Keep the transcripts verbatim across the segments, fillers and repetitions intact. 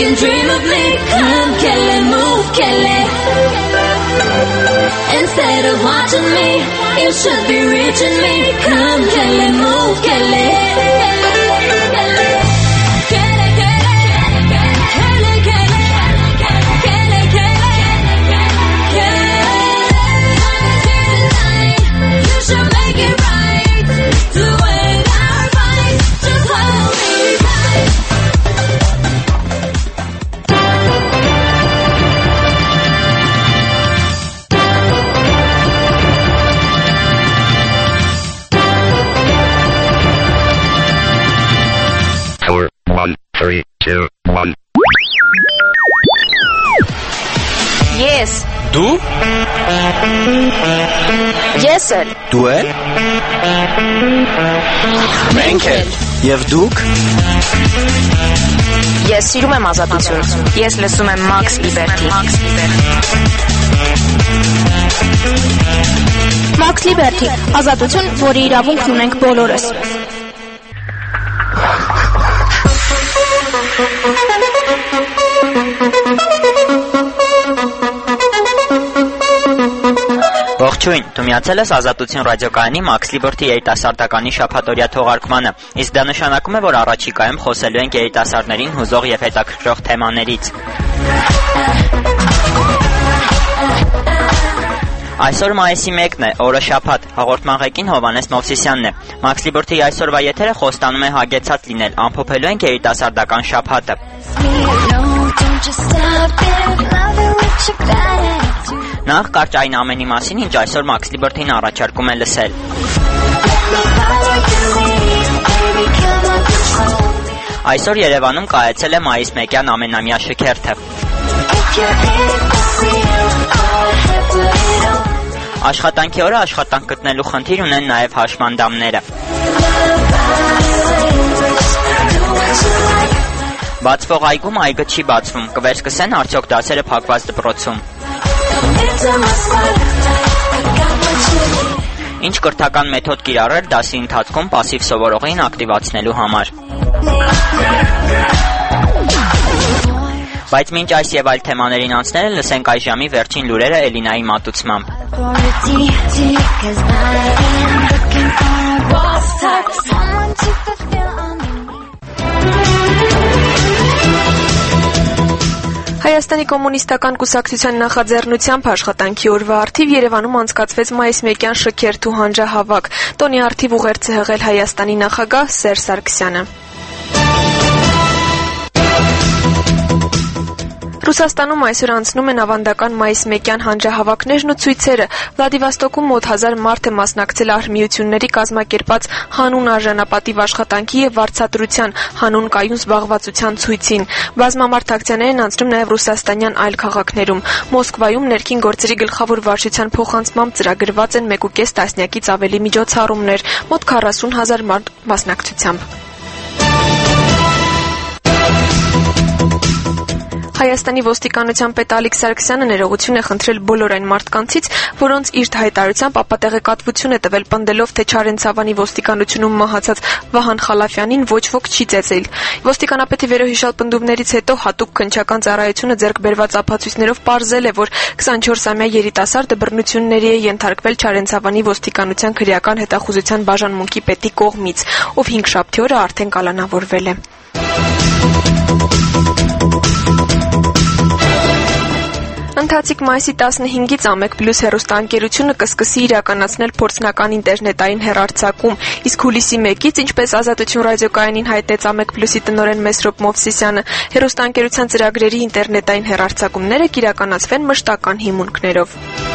can dream of me. Come, Kelly, move, Kelly. Instead of watching me, you should be reaching me. Come, Kelly, move, Kelly. Three, two, one. Yes. Du? Yes, sir. Դու էլ? Մենք էլ։ Եվ դուք? Ես սիրում եմ ազատություն։ Ես լսում եմ Max Liberty։ Max Liberty, ազատություն, որի իրավունքն ունենք բոլորս։ Ողջույն, դու միացել ես Ազատություն ռադիոկայանի Max Liberty երիտասարդականի շաբաթօրյա թողարկմանը, իսկ դա նշանակում է, որ առաջիկայում խոսելու ենք երիտասարդներին հուզող եւ հետաքրքրող թեմաներից։ Այսօր մայիսի մեկն է, օրը շաբաթ, հաղորդման ղեկին Հովհաննես Մովսիսյանն է։ Max Liberty-ի այսօրվա եթերը խոստանում է հագեցած լինել, ամփոփելու ենք երիտասարդական շաբաթը։ Նախ կարճ այն ամենի մասին, ինչ այսօր Max Liberty-ն առաջարկում է լսել։ Այսօր Երևանում կայացել է մայիս մեկյան ամենամյա շքերթը։ Աշխատանքի օրը աշխատանք գտնելու խնդիր ունեն նաև հաշմանդամները։ Բացվող այգում այգը չի բացվում, կվերսկսեն արդյոք դասերը փակված դպրոցում։ Ինչ կրթական մեթոդ կիրառել դասի ընթացքում պասիվ սովորողին ակտիվացնելու համար։ Բայց մինչ այս եւ այլ թեմաներին անցնելը լսենք այս ժամի վերջին լուրերը Էլինայի մատուցմամբ։ Հայաստանի կոմունիստական կուսակցության նախաձեռնությամբ աշխատանքի օրվա առթիվ Երևանում անցկացվեց մայիս մեկյան շքերթ ու հանրահավաք։ Տոնի առթիվ ուղերձ է հղել Հայաստանի նախագահ Սերժ Սարգսյանը։ Ռուսաստանում այսօր անցնում են ավանդական մայիս մեկյան հանրահավաքներն ու ցույցերը։ Վլադիվոստոկում մոտ հազար մարդ է մասնակցել արհմիությունների կազմակերպած հանուն արժանապատիվ աշխատանքի եւ վարձատրության հանուն կայուն զբաղվածության ցույցին։ Բազմամարդ ակցիաներ են անցնում նաեւ ռուսաստանյան այլ քաղաքներում։ Մոսկվայում ներքին գործերի գլխավոր վարչության փոխանցմամբ ծրագրված են մեկ ու կես տասնյակից ավելի միջոցառումներ, մոտ քառասուն հազար մարդ մասնակցությամբ։ Հայաստանի ոստիկանության պետ Ալիկ Սարգսյանը ներողություն է խնդրել բոլոր այն մարդկանցից, որոնց իր հայտարարությամբ ապատեղեկատվություն է տվել պնդելով, թե Չարենցավանի ոստիկանությունում մահացած Վահան Խալաֆյանին ոչ ոք չի ծեծել։ Ոստիկանապետի վերոհիշյալ պնդումներից հետո հատուկ քննչական ծառայությունը ձեռք բերված ապացույցներով պարզել է, որ քսանչորսամյա երիտասարդը բռնությունների է ենթարկվել Չարենցավանի ոստիկանության քրեական հետախուզության բաժանմունքի պետի կողմից, ով հինգշաբթի օրը արդեն կալանավորվել է։ Ընթացիկ մայիսի տասնհինգից Ամեկ Պլյուս հեռուստաընկերությունը կսկսի իրականացնել փորձնական ինտերնետային հեռարձակում, իսկ հուլիսի մեկից, ինչպես Ազատություն ռադիոկայանին հայտնեց Ամեկ Պլյուսի տնօրեն Մեսրոպ Մովսիսյանը, հեռուստաընկերության ծրագրերի ինտերնետային հեռարձակումները կիրականացվեն մշտական հիմունքներով։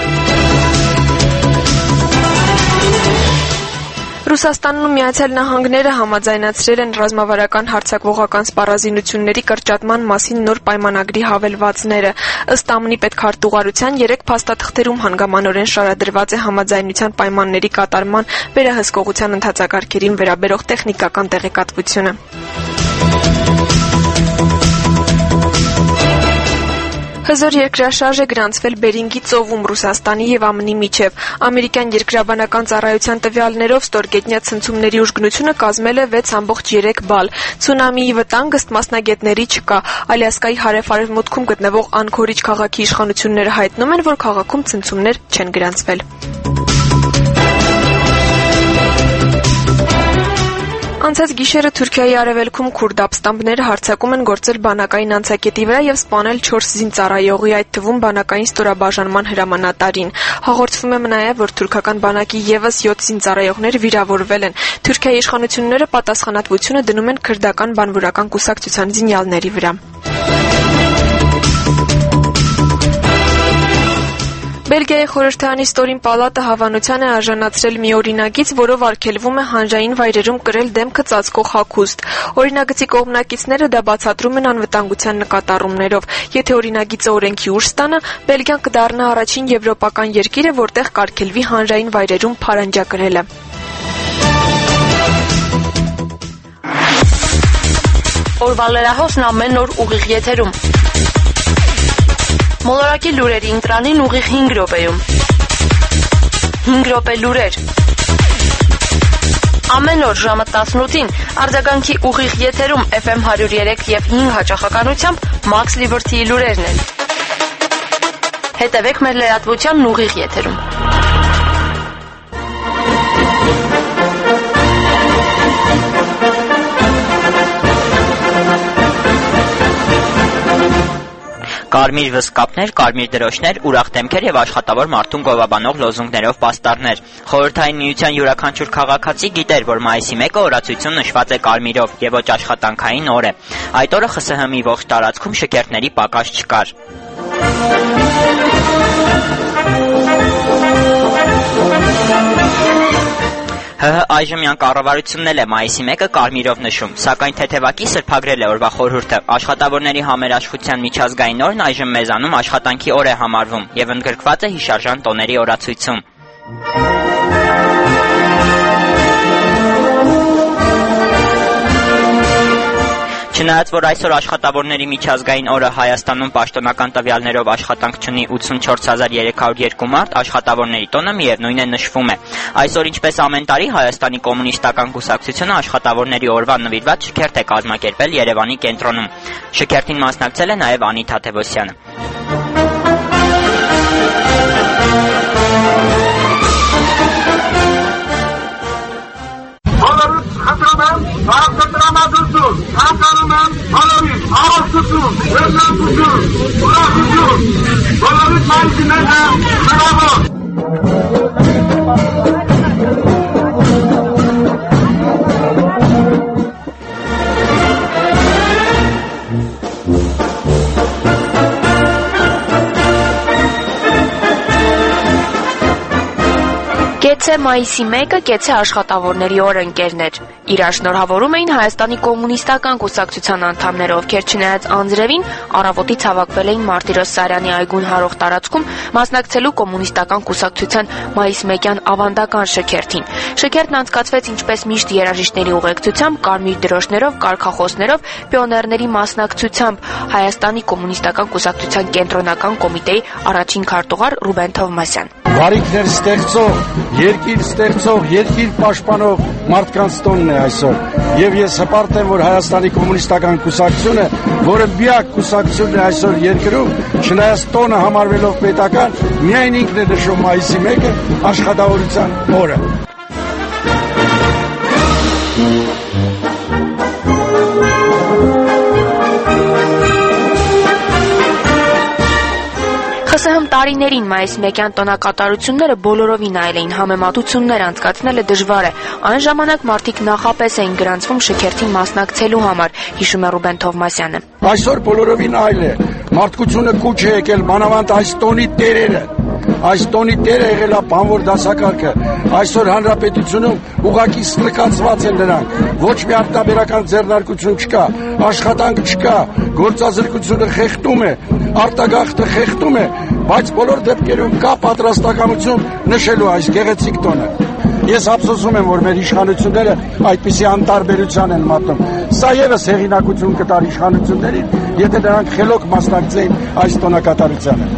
Ռուսաստանն ու Միացյալ Նահանգները համաձայնացրել են ռազմավարական հարձակվողական սպառազինությունների կրճատման մասին նոր պայմանագրի հավելվածները։ Ըստ ԱՄՆ պետքարտուղարության երեք փաստաթղթերում հանգամանորեն շարադրված է համաձայնության պայմանների կատարման վերահսկողության ընթացակարգերին վերաբերող տեխնիկական տեղեկատվությունը։ Հզոր երկրաշարժ է գրանցվել Բերինգի ծովում Ռուսաստանի եւ ԱՄՆ-ի միջև։ Ամերիկյան երկրաբանական ծառայության տվյալներով ստորգետնյա ցնցումների ուժգնությունը կազմել է վեց ամբողջ երեք բալ։ Ցունամիի վտանգ ըստ մասնագետների չկա։ Ալյասկայի հարավ-արևմուտքում գտնվող Անկորիջ քաղաքի իշխանությունները հայտնում են, որ քաղաքում ցնցումներ չեն գրանցվել։ Անցած գիշերը Թուրքիայի արևելքում քուրդ ապստամբները հարձակում են գործել բանակային անցակետի վրա եւ սպանել չորս զինծառայողի, այդ թվում բանակային ստորաբաժանման հրամանատարին։ Հաղորդվում է նաեւ, որ թուրքական բանակի եւս յոթ զինծառայողներ վիրավորվել են։ Թուրքիայի իշխանությունները պատասխանատվությունը դնում են քրդական բանվորական կուսակցության զինյալների վրա։ Բելգիայի խորհրդարանի ստորին պալատը հավանության է արժանացրել մի օրինագիծ, որով արգելվում է հանրային վայրերում կրել դեմքը ծածկող հագուստ։ Օրինագծի կողմնակիցները դա բացատրում են անվտանգության նկատառումներով։ Եթե օրինագիծը օրենքի ուժ ստանա, Բելգիան կդառնա առաջին եվրոպական երկիրը, որտեղ կարգելվի հանրային վայրերում փարանջակրելը։ Օրվա լրահոսն ամեն օր ուղիղ եթերում։ Մոլորակի լուրերի ընտրանին ուղիղ հինգ րոպեում։ հինգ րոպե լուրեր։ Ամեն օր ժամը տասնութին արձագանքի ուղիղ եթերում Էֆ Էմ հարյուր երեք եւ հինգ հաճախականությամբ Max Liberty-ի լուրերն են։ Հետևեք մեր լրատվությանն ուղիղ եթերում։ Կարմիր վսկապներ, կարմիր դրոշներ, ուրախ դեմքեր եւ աշխատավոր մարդուն գովաբանող լոզունգներով պաստառներ։ Խորհրդային միության յուրաքանչյուր քաղաքացի գիտեր, որ մայիսի մեկը օրացույցում նշված է կարմիրով եւ ոչ աշխատանքային օր է։ Այդ օրը Խ ՍՀ Հ-ի ողջ տարածքում շքերթների պակաս չկար։ ՀՀ այժմյան կառավարությունն էլ է մայիսի մեկը կարմիրով նշում, սակայն թեթևակի սրբագրել է օրվա խորհուրդը։ Աշխատավորների համերաշխության միջազգային օրն այժմ մեզանում աշխատանքի օր է համարվում եւ ընդգրկված է հիշարժան տոների օրացույցում։ Չնայած, որ այսօր աշխատավորների միջազգային օրը Հայաստանում պաշտոնական տվյալներով աշխատանք չունի ութսունչորս հազար երեք հարյուր երկու մարդ, աշխատավորների տոնը միևնույն է նշվում է։ Այսօր, ինչպես ամեն տարի, Հայաստանի կոմունիստական կուսակցությունը աշխատավորների օրվան նվիրված շքերթ է կազմակերպել Երևանի կենտրոնում։ Շքերթին մասնակցել է նաև Անի Թադևոսյանը։ Կեցե մայիսի մեկը, կեցե աշխատավորների օր, ընկերներ։ Իրար շնորհավորում էին Հայաստանի կոմունիստական կուսակցության անդամները, ովքեր չնայած անձրևին առավոտից հավաքվել էին Մարտիրոս Սարյանի այգուն հարող տարածքում մասնակցելու կոմունիստական կուսակցության մայիսմեկյան ավանդական շքերթին։ Շքերթն անցկացվեց ինչպես միշտ երաժիշտների ուղեկցությամբ, կարմիր դրոշներով, կարգախոսներով, պիոներների մասնակցությամբ Հայաստանի կոմունիստական կուսակցության կենտրոնական կոմիտեի առաջին քարտուղար Ռուբեն Թովմասյան։ Բարիքներ ստեղծող, երկիր ստեղծող, երկիր պաշտպանող մարդկանց տոնն է այսօր։ Եվ ես հպարտ եմ, որ Հայաստանի կոմունիստական կուսակցությունը, որը միակ կուսակցությունն է այսօր երկրում, չնայած տոնը համարվելով պետական, միայն ինքն է նշում մայիսի մեկը աշխատավորության օրը։ Խ Սհ Հ տարիներին մայիսմեկյան տոնակատարությունները բոլորովին այլ էին, համեմատություններ անցկացնելը դժվար է։ Այն ժամանակ մարդիկ նախապես էին գրանցվում շքերթին մասնակցելու համար, հիշում է Ռուբեն Թովմասյանը։ Այսօր բոլորովին այլ է։ Մարդկությունը կուչ է եկել մանավանդ այս տոնի տերերը։ Այս տոնի տերը եղել է բանվոր դասակարգը։ Այսօր հանրապետությունում ուղղակի ստրկացված են նրանք։ Ոչ մի արտաբերական ձեռնարկություն չկա, աշխատանք չկա, գործազրկությունը խեղդում է, արտագաղթը խեղդում է, բայց բոլոր դեպքերում կա պատրաստակամություն նշելու այս գեղեցիկ տոնը։ Ես ափսոսում եմ, որ մեր իշխանությունները այդպիսի անտարբերության են մատնում։ Սա ևս հեղինակություն կտար իշխանություններին, եթե նրանք խելոք մասնակցեին այս տոնակատարությանը։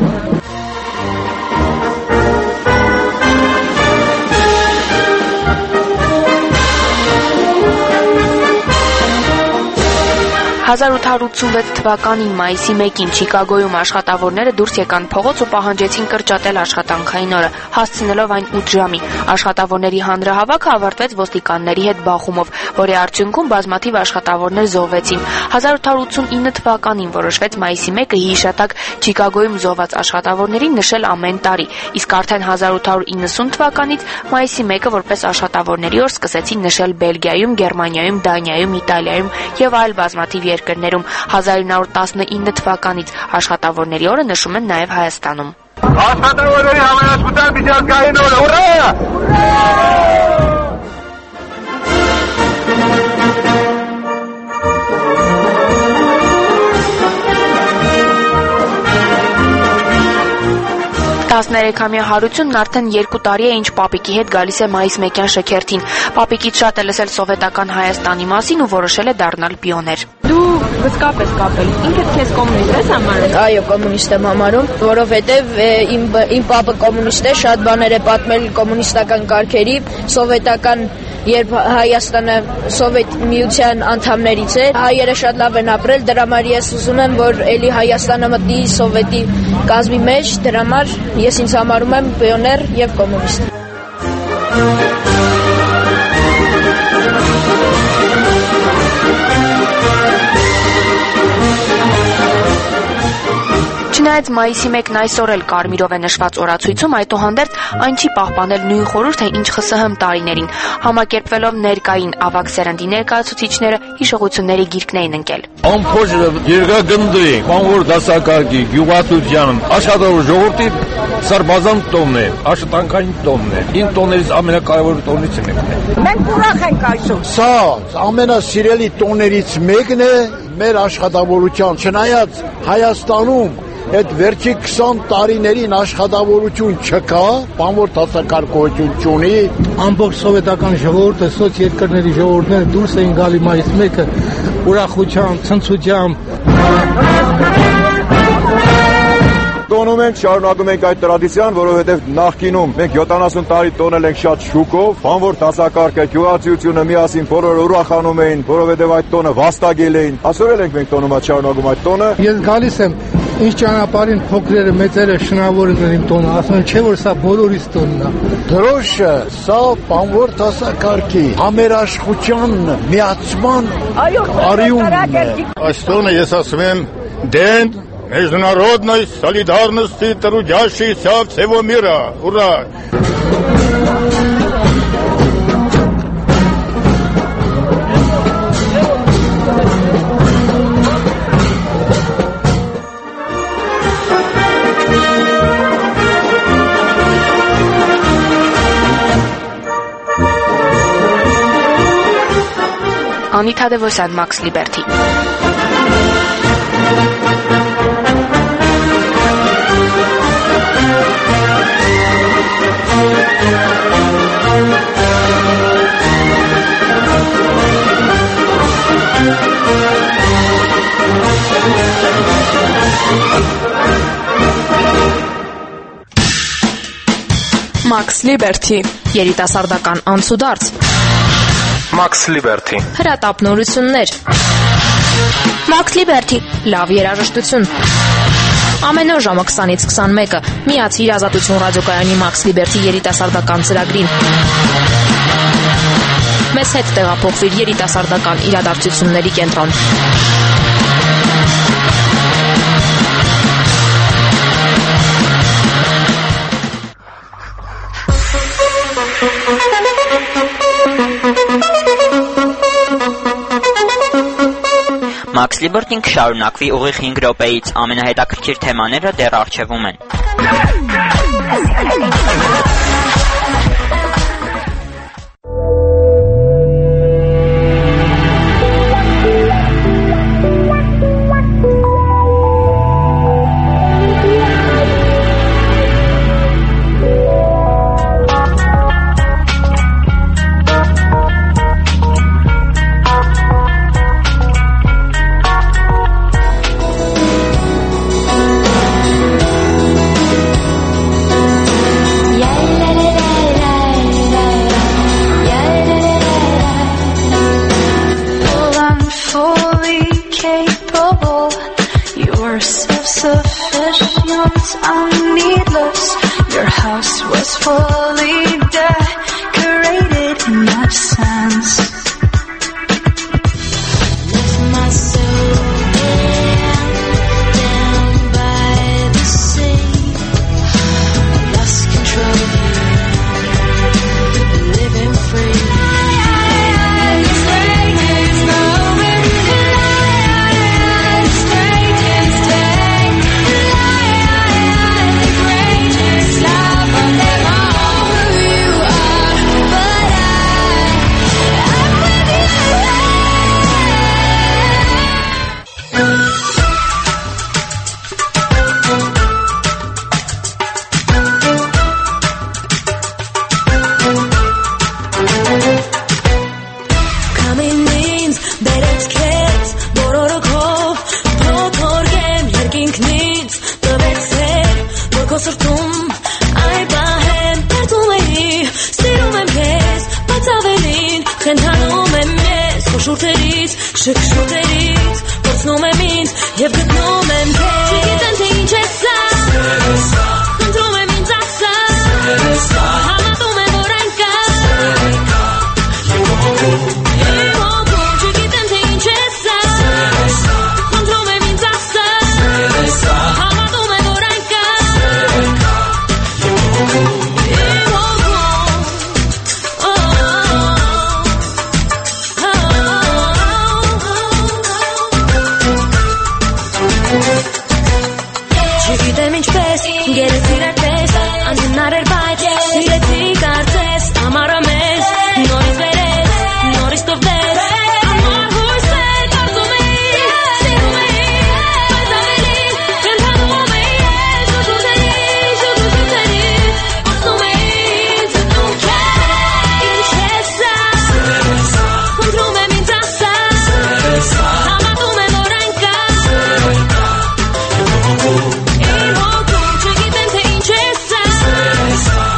հազար ութ հարյուր ութսունվեց թվականին մայիսի մեկին Չիկագոյում աշխատավորները դուրս եկան փողոց ու պահանջեցին կրճատել աշխատանքային օրը, հասցնելով այն ութ ժամի։ Աշխատավորների հանրահավաքը ավարտվեց ոստիկանների հետ բախումով, որի արդյունքում բազմաթիվ աշխատավորներ զոհվեցին։ հազար ութ հարյուր ութսունինը թվականին որոշվեց մայիսի մեկը հիշատակ Չիկագոյում զոհված աշխատավորներին նշել ամեն տարի, իսկ արդեն հազար ութ հարյուր իննսուն թվականից մայիսի մեկը որպես աշխատավորների օր սկսեցին նշել Բելգիայում, Գերմանիայում, Դանիայում, Իտալիայում եւ այլ բազմաթիվ երկրներում։ հազար ինը հարյուր տասնինը թվականից աշխատավորների օրը նշում են նաև Հայաստանում։ Աշխատավորների համերաշխության միջազգային օր, ուրա! տասներեքամյա Հարությունն արդեն երկու տարի է ինչ պապիկի հետ գալիս է մայիս մեկյան շքերթին։ Պապիկից շատ է լսել սովետական Հայաստանի մասին ու որոշել է դառնալ պիոներ։ Դու վստահ ես կապել։ Ինքդ քեզ կոմունիստ ես համարում։ Այո, կոմունիստ եմ համարում, որովհետև իմ իմ պապը կոմունիստ է, շատ բաներ է պատմել կոմունիստական կարգերի, սովետական, երբ Հայաստանը Սովետ միության անդամներից էր, հայերը շատ լավ են ապրել, դրա համար ես ուզում եմ, որ էլի Հայաստանը մտնի Սովետի կազմի մեջ, դրա համար ես ինձ համարում եմ պիոներ եւ կոմունիստ։ Չնայած մայիսի մեկն այսօր էլ կարմիրով է նշված օրացույցում, այդուհանդերձ այն չի պահպանել նույն խորհուրդը, ինչ ԽՍՀՄ տարիներին։ Համակերպվելով ներկային ավագ սերնդի ներկայացուցիչները հիշողությունների գիրկն էին ընկել։ Ամփոփը երկագնդի, բանվոր դասակարգի, գյուղացության, աշխատավոր ժողովրդի սարբազան տոնն է, աշխատանքային տոնն է։ Ին տոներից ամենակարևոր տոնից մեկն է։ Մենք ուրախ ենք այսօր։ Սա ամենասիրելի տոներից մեկն է մեր աշխատավորության, չնայած Հայաստանում այդ վերջի քսան տարիներին աշխատավորություն չկա, բանվոր դասակարգություն չունի։ Ամբողջ սովետական ժողովուրդը, սոցերկրների ժողովուրդները դուրս էին գալի մայիս մեկը ուրախությամբ, ցնցությամբ։ Տոնում ենք, շարունակում ենք այդ տրադիցիան, որովհետև նախկինում մենք յոթանասուն տարի տոնել ենք շատ շուկով, բանվոր դասակարգը, գյուղացիությունը միասին բոլորը ուրախանում էին, որովհետև այդ տոնը վաստակել էին։ Այսօր էլ ենք մենք տոնում, շարունակում այդ տոնը։ Ես գալիս եմ, ինչ ճանապարհին փոքրերը մեծերը շնորհավորում են իմ տոնը, ասում են, չէ՞ որ սա բոլորիս տոնն է։ Դրոշը սա բանվոր դասակարգի համերաշխության միացման արյունն է։ Այս տոնը ես ասում եմ դեն международной солидарности трудящихся всего мира. Ура! Անիթա Դևոսյան, Մաքս Լիբերթի։ Մաքս Լիբերթի, երիտասարդական անցուդարձ։ Մաքս Լիբերթի, հրատապնորություններ։ Մաքս Լիբերթի, լավ երաժշտություն։ Ամեն օր ժամը քսանից քսանմեկը միացիր Ազատություն ռադիոկայանի Մաքս Լիբերթի երիտասարդական ծրագրին։ Մեզ հետ տեղափոխվիր երիտասարդական իրադարձությունների կենտրոն։ Մաքս Լիբերթին կշարունակվի ուղիղ հինգ րոպեից, ամենահետաքրքիր թեմաները դեռ առջևում են։ confessions are needless. Your house was fully decorated in that sense. Left myself down by the sea, lost control, living free. Շքշուտերից կործնում եմ ինձ և գտնում եմ քեզ Չգիտեմ թե ինչ է սա Խնդրում եմ ինձ ասա Համատում եմ որ այն կա Իմ հոգում Չգիտեմ թե ինչ է սա Խնդրում եմ ինձ ասա Համատում եմ որ այն կա Իմ հոգում Չգիտեմ ինչպես, գերեց իրար պես Անհնար էր բայց, սիրեցի կարծես Ամառը մեզ, նորից վերեց, նորից տվեց Ամար հույս է, կարծում էի, սիրում էի Բայց ավելի, կենթանում էի Շուշուտերի, շուշուտերի Ասում էի, զտում քեզ Ինչ է սա Խնդրում եմ ինձ ասա Համատում եմ որ այն կա Իմ հոգում Չգիտեմ թե ինչ է սա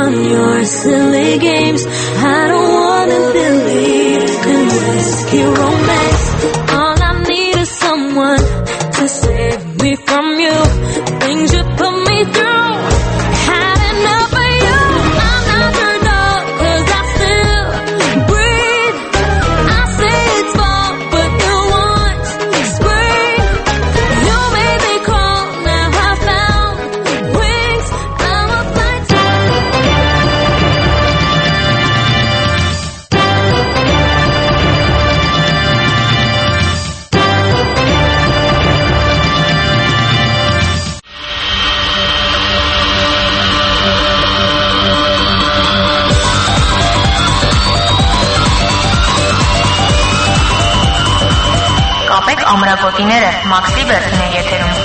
fun your silly games. I don't wanna believe in risky romance. All I need is someone to save me from you. Things you put me through. Had enough of you. I'm not turned up 'cause I still breathe. I say it's fall, but you want spring. You made me crawl, now I found wings. I'm a flight. Կապեք ամրագոտիները, Max Liberty-ն է եթերում։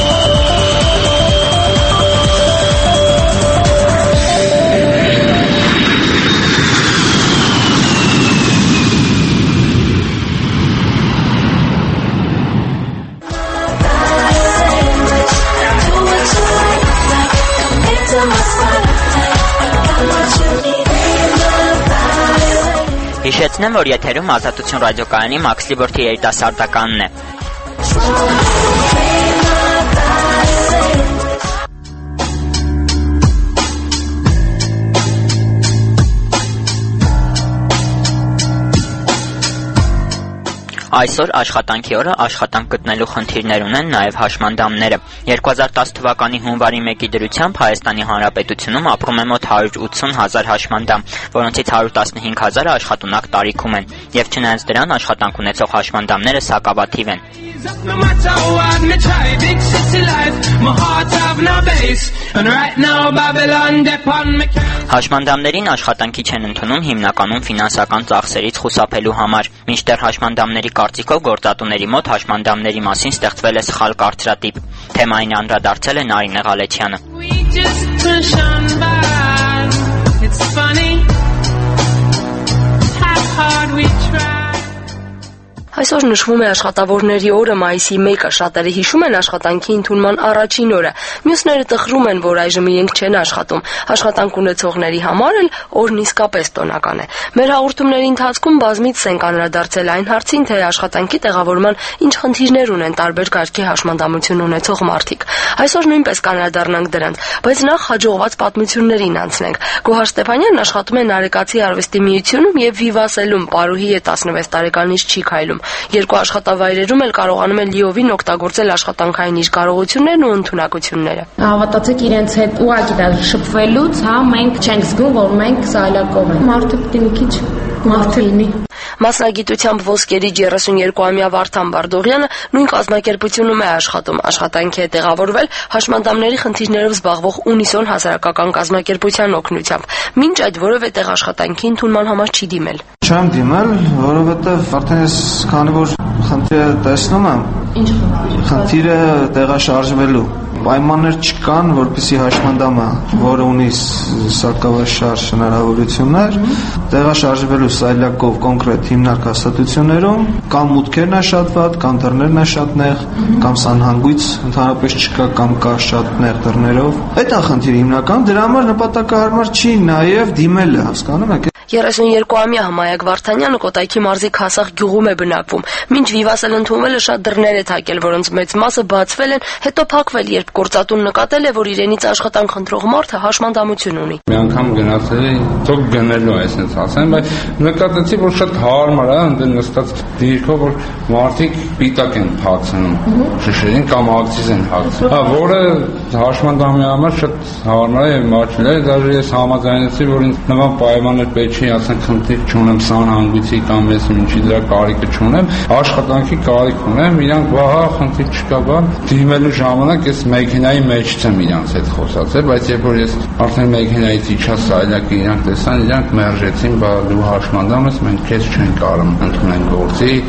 Հիշեցնեմ, որ եթերում Ազատություն ռադիոկայանի Max Liberty երիտասարդականն է։ Այսօր աշխատանքի օրը աշխատանք գտնելու խնդիրներ ունեն նաև հաշմանդամները։ երկու հազար տասը թվականի հունվարի մեկի դրությամբ Հայաստանի Հանրապետությունում ապրում է մոտ հարյուր ութսուն հազար հաշմանդամ, որոնցից հարյուր տասնհինգ հազարը աշխատունակ տարիքում են, եւ չնայած դրան աշխատանք ունեցող հաշմանդամները սակավաթիվ են։ No matter what me try, big city life, my heart have no base, and right now Babylon depend me. Հաշմանդամներին աշխատանքի չեն ընդունում հիմնականում ֆինանսական ծախսերից խուսափելու համար, մինչդեռ հաշմանդամների կարծիքով գործատուների մոտ հաշմանդամների մասին ստեղծվել է սխալ կարծրատիպ։ Թեմային անդրադարձել է Նարինե Ղալեչյանը։ Այսօր նշվում է աշխատավորների օրը, մայիսի մեկը, շատերը հիշում են աշխատանքի ընդունման առաջին օրը, մյուսները տխրում են, որ այժմ իրենք չեն աշխատում, աշխատանք ունեցողների համար էլ օրն իսկապես տոնական է։ Մեր հաղորդումների ընթացքում բազմիցս ենք անդրադարձել այն հարցին, թե աշխատանքի տեղավորման ինչ խնդիրներ ունեն տարբեր կարգի հաշմանդամություն ունեցող մարդիկ։ Այսօր նույնպես կանդրադառնանք դրանց, բայց նախ հաջողված պատմություններին անցնենք։ Գոհար Ստեփանյանն աշխատում է Նարեկացի արվեստի միությունում եւ Վիվասելում, Պարուհի է տասնվեց տարեկանից չի քայլում։ Երկու աշխատավայրերում էլ կարողանում է լիովին օգտագործել աշխատանքային իր կարողություններն ու ընդունակությունները։ Հավատացեք իրենց հետ ուղղակի դա շփվելուց, հա, մենք չենք զգում, որ մենք սայլակով ենք։ Մարդը պիտի մի քիչ մարդ լինի։ Մասնագիտությամբ ոսկերի երեսուներկուամյա Վարդան Բարդողյանը նույն կազմակերպությունում է աշխատում, աշխատանքի է տեղավորվել հաշմանդամների խնդիրներով զբաղվող ունիսոն հասարակական կազմակերպության օգնությամբ։ Մինչ այդ որևէ տեղ աշխատանքի ընդունման համար չի դիմել։ Չեմ դիմել, որովհետև արդեն ես քանի որ խնդիրը տեսնում եմ, ինչ խնդիրը տեղաշարժվելու պայմաններ չկան, որպեսզի հաշմանդամը, որը ունի սակավաշարժ հնարավորություններ, տեղաշարժվելու սայլակով կոնկրետ հիմնարկ հաստատություններում, կամ մուտքերն է շատ վատ, կամ դռներն է շատ նեղ, կամ սանհանգույց ընդհանրապես չկա, կամ կա շատ նեղ դռներով։ Այդ է խնդիրը հիմնական, դրա համար նպատակահարմար չի նաև դիմելը, հասկանում եք։ երեսուներկուամյա Հմայակ Վարդանյանը Կոտայքի մարզի Քասախ գյուղում է բնակվում։ Մինչ Վիվասել ընդունվելը շատ դռներ է թակել, որոնց մեծ մասը բացվել են, հետո փակվել, երբ գործատուն նկատել է, որ իրենից աշխատանք խնդրող մարդը հաշմանդամություն ունի։ Մի անգամ գնացել էի, թող գնելու այսպես ասեմ, բայց նկատեցի, որ շատ հարմար է, ընդ նստած դիրքով, որ մարդիկ պիտակ են փակցնում, շշերին կամ ակցիզ են հագցնում։ Հա, որը հաշմանդամի համար շատ հարմար է, մաչել է, դաժե ես համաձայնեցի, որ ինձ նման պայմաններ պետք չի, ասենք խնդիր չունեմ սանհանգույցի կամ ես ինչի դրա կարիքը չունեմ, աշխատանքի կարիք ունեմ, իրանք վահա խնդիր չկա, բան դիմելու ժամանակ ես մեքենայի մեջ եմ իրանց հետ խոսացել, բայց երբ որ ես արդեն մեքենայից իջա սայլակը իրանք տեսան, իրանք մերժեցին, բա դու հաշմանդամ ես, մենք քեզ չենք կարող ընդունել գործի։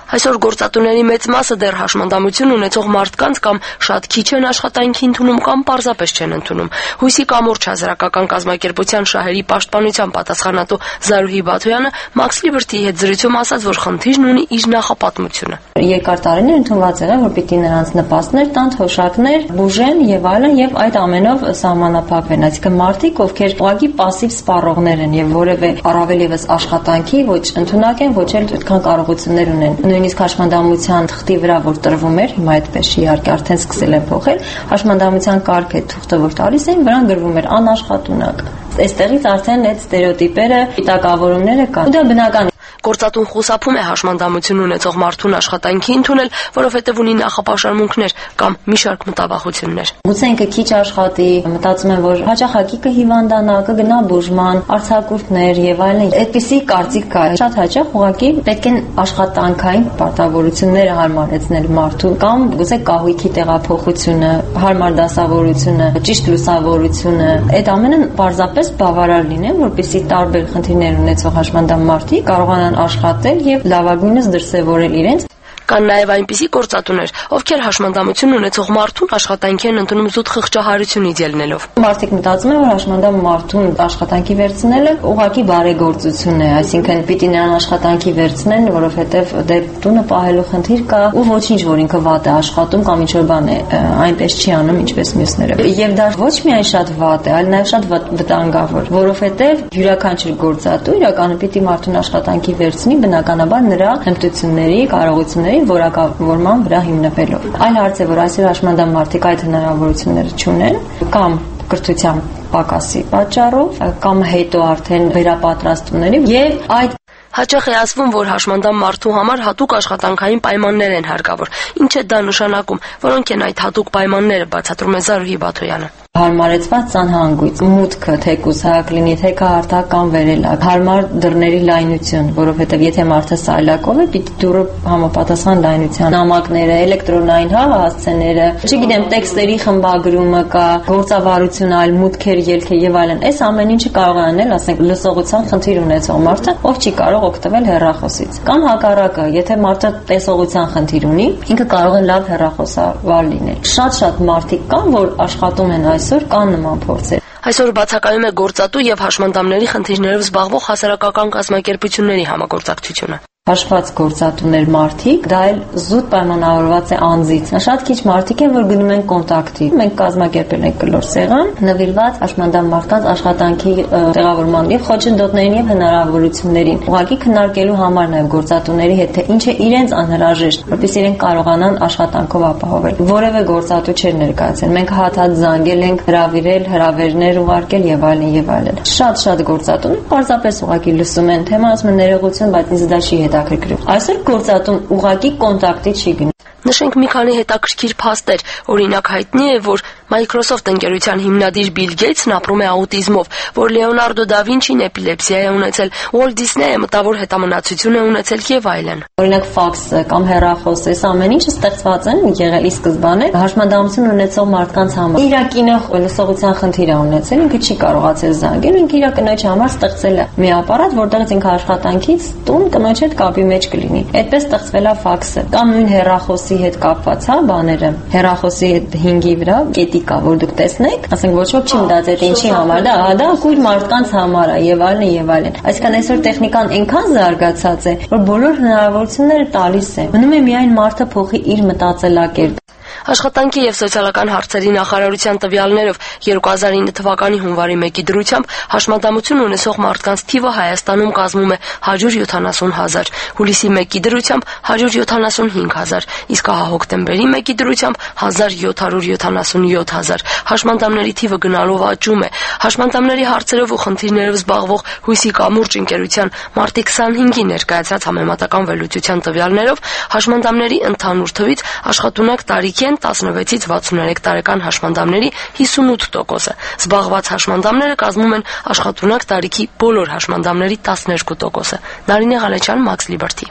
Այսօր գործատուների մեծ մասը դեռ հաշմանդամություն ունեցող մարդկանց կամ շատ քիչ են աշխատանքի ընդունում կամ պարզապես չեն ընդունում։ Հույսի կամուրջ հասարակական կազմակերպության շահերի պաշտպանության պատասխանատու Զարուհի Բաթոյանը Max Liberty-ի հետ զրույցում ասաց, որ խնդիրն ունի իր նախապատմությունը։ Երկար տարիներ ընդունված եղավ, որ պիտի նրանց նպաստներ տան, թոշակներ, բուժեն եւ այլն, եւ այդ ամենով սահմանափակվեն, այսինքն մարդիկ, ովքեր ուղղակի пассив սպառողներ են եւ որևէ առավել եւս աշխատանքի ոչ ընդունակ են, ոչ էլ այդքան կարողություններ ունեն։ Նույնիսկ հաշմանդամության թղթի վրա որ տրվում էր, հիմա այդպես չի, իհարկե արդեն սկսել են փոխել, հաշմանդամության կարգը թուղթը որ տալիս էին, վրան գրվում էր անաշխատունակ։ Այստեղից արդեն այդ ստերեոտիպերը, պիտակավորումները կան։ Դա բնական է։ Գործատուն խուսափում է հաշմանդամություն ունեցող մարդուն աշխատանքի ընդունել, որովհետև ունի նախապաշարմունքներ կամ մի շարք մտավախություններ։ Գուցե ինքը քիչ աշխատի, մտածում են, որ հաճախակի կհիվանդանա, կգնա բուժման, արձակուրդներ եւ այլն։ Այդպիսի կարծիք կա։ Շատ հաճախ ուղղակի պետք է աշխատանքային պարտավորությունները հարմարեցնել մարդու կամ գուցե կահույքի տեղափոխությունը, հարմար դասավորությունը, ճիշտ լուսավորությունը։ Այդ ամենը պարզապես բավարար լինեն, որպեսզի տարբեր խնդիրներ ունեցող հաշմանդամ մարդիկ կարողանան աշխատել եւ լավագույնս դրսեւորել իրենց։ Կան նաև այնպիսի գործատուներ, ովքեր հաշմանդամություն ունեցող մարդուն աշխատանքի են ընդունում զուտ խղճահարությունից ելնելով։ Մարդիկ մտածում են, որ հաշմանդամ մարդուն աշխատանքի վերցնելը ուղղակի բարեգործություն է, այսինքն պիտի նրան աշխատանքի վերցնեն, որովհետև դե տունը պահելու խնդիր կա ու ոչինչ, որ ինքը վատ է աշխատում կամ ինչ-որ բան է, այնպես չի անում, ինչպես մյուսները։ Եվ դա ոչ միայն շատ վատ է, այլ նաև շատ վտանգավոր, որովհետև յուրաքանչյուր գործատու իրականում պիտի մարդուն աշխատանքի վերցնի բնականաբար նրա հմտությունների, կարողությունների որակավորման վրա հիմնվելով։ Այլ հարց է, որ այսօր հաշմանդամ մարդիկ այդ հնարավորությունները չունեն կամ կրթության պակասի պատճառով կամ հետո արդեն վերապատրաստումների եւ այդ հաճախ է ասվում, որ հաշմանդամ մարդու համար հատուկ աշխատանքային պայմաններ են հարկավոր։ Ինչ է դա նշանակում, որոնք են այդ հատուկ պայմանները, բացատրում է Զարուհի Բաթոյանը։ Հարմարեցված ծանհանգույց, մուտքը թեկուզ հակ լինի, թե քարտակ կամ վերելակ, հարմար դռների լայնություն, որովհետև եթե մարդը սայլակով է, պիտի դուռը համապատասխան լայնության, նամակները, էլեկտրոնային հասցեները, չգիտեմ, տեքստերի խմբագրումը կա, գործավարությունը, այլ մուտքեր, ելքը եւ այլն։ Այս ամեն ինչը կարող է անել, ասենք, լսողության խնդիր ունեցող մարդը, ով չի կարող օգտվել հեռախոսից։ Կամ հակառակը, եթե մարդը տեսողության խնդիր ունի, ինքը կարող է լավ հեռախոսավար լինել։ Շատ-շատ մարդիկ կան, որ աշխատում են այսօր կան նման փորձեր։ Այսօր բացակայում է գործատու եւ հաշմանդամների խնդիրներով զբաղվող հասարակական կազմակերպությունների համագործակցությունը։ Հաշված գործատուներ մարդիկ, դա էլ զուտ պայմանավորված է անձից։ Շատ քիչ մարդիկ են, որ գնում են կոնտակտի։ Մենք կազմակերպել ենք կլոր սեղան, նվիրված հաշմանդամ մարդկանց աշխատանքի տեղավորման եւ խոչընդոտներին եւ հնարավորություններին։ Ուղղակի քննարկելու համար նաեւ գործատուների հետ, թե ինչ է իրենց անհրաժեշտ, որպեսզի իրենք կարողանան աշխատանքով ապահովել։ Որևէ գործատու չէր ներկայացել։ Մենք հատ-հատ զանգել ենք, հրավիրել, հրավերներ ուղարկել եւ այլն եւ այլն։ Շատ-շատ գործատուներ պարզապես ուղղակի լսում են թեման, ասում են ներողություն, բայց ինձ դա չի Այսօր գործատուն ուղղակի կոնտակտի չի գնում։ Նշենք մի քանի հետաքրքիր փաստեր, օրինակ հայտնի է, որ Microsoft ընկերության հիմնադիր Bill Gates-ն ապրում է աուտիզմով, որ Leonardo da Vinci-ն էպիլեպսիա է ունեցել, Walt Disney-ը մտավոր հետամնացություն է ունեցել եւ այլն։ Օրինակ ֆաքսը կամ հեռախոսը, այս ամեն ինչը ստեղծված են եղել ի սկզբանե հաշմանդամություն ունեցող մարդկանց համար։ Իր կինը լսողության խնդիր է ունեցել, ինքը չի կարողացել զանգել, ինքը իր կնոջ համար ստեղծել է մի ապարատ, որտեղից ինքը աշխատանքից տուն կնոջ հետ կապի մեջ կլինի։ Այդպես ստեղծվել է ֆաքսը կամ նույն հեռախոսի հետ կապված, հա, բաները։ Հեռախոսի հետ հինգի վրա կետի կա, որ դուք տեսնեք, ասենք ոչ ոք չի մտածել ինչի համար, դա, դա կույր մարդկանց համար է եւ այլն եւ այլն։ Այսինքն այսօր տեխնիկան այնքան զարգացած է, որ բոլոր հնարավորությունները տալիս է։ Մնում է միայն մարդը փոխի իր մտածելակերպը։ Աշխատանքի եւ սոցիալական հարցերի նախարարության տվյալներով երկու հազար ինը թվականի հունվարի մեկի դրությամբ հաշմանդամություն ունեցող մարդկանց թիվը Հայաստանում կազմում է հարյուր յոթանասուն հազար, հուլիսի մեկի դրությամբ հարյուր յոթանասունհինգ հազար, իսկ հա հոկտեմբերի մեկի դրությամբ հազար յոթ հարյուր յոթանասունյոթ հազար։ Հաշմանդամների թիվը գնալով աճում է։ Հաշմանդամների հարցերով ու խնդիրներով զբաղվող Հույսի կամուրջ ընկերության մարտի քսանհինգի ներկայացած համեմատական վերլուծության տվյալներով հաշմանդամների ընդհանուր թվից աշխատունակ տարիքի են տասնվեցից վաթսուներեք տարեկան հաշմանդամների հիսունութ տոկոսը։ Զբաղված հաշմանդամները կազմում են աշխատունակ տարիքի բոլոր հաշմանդամների տասներկու տոկոսը։ Նարինե Ղալեչյան, Max Liberty։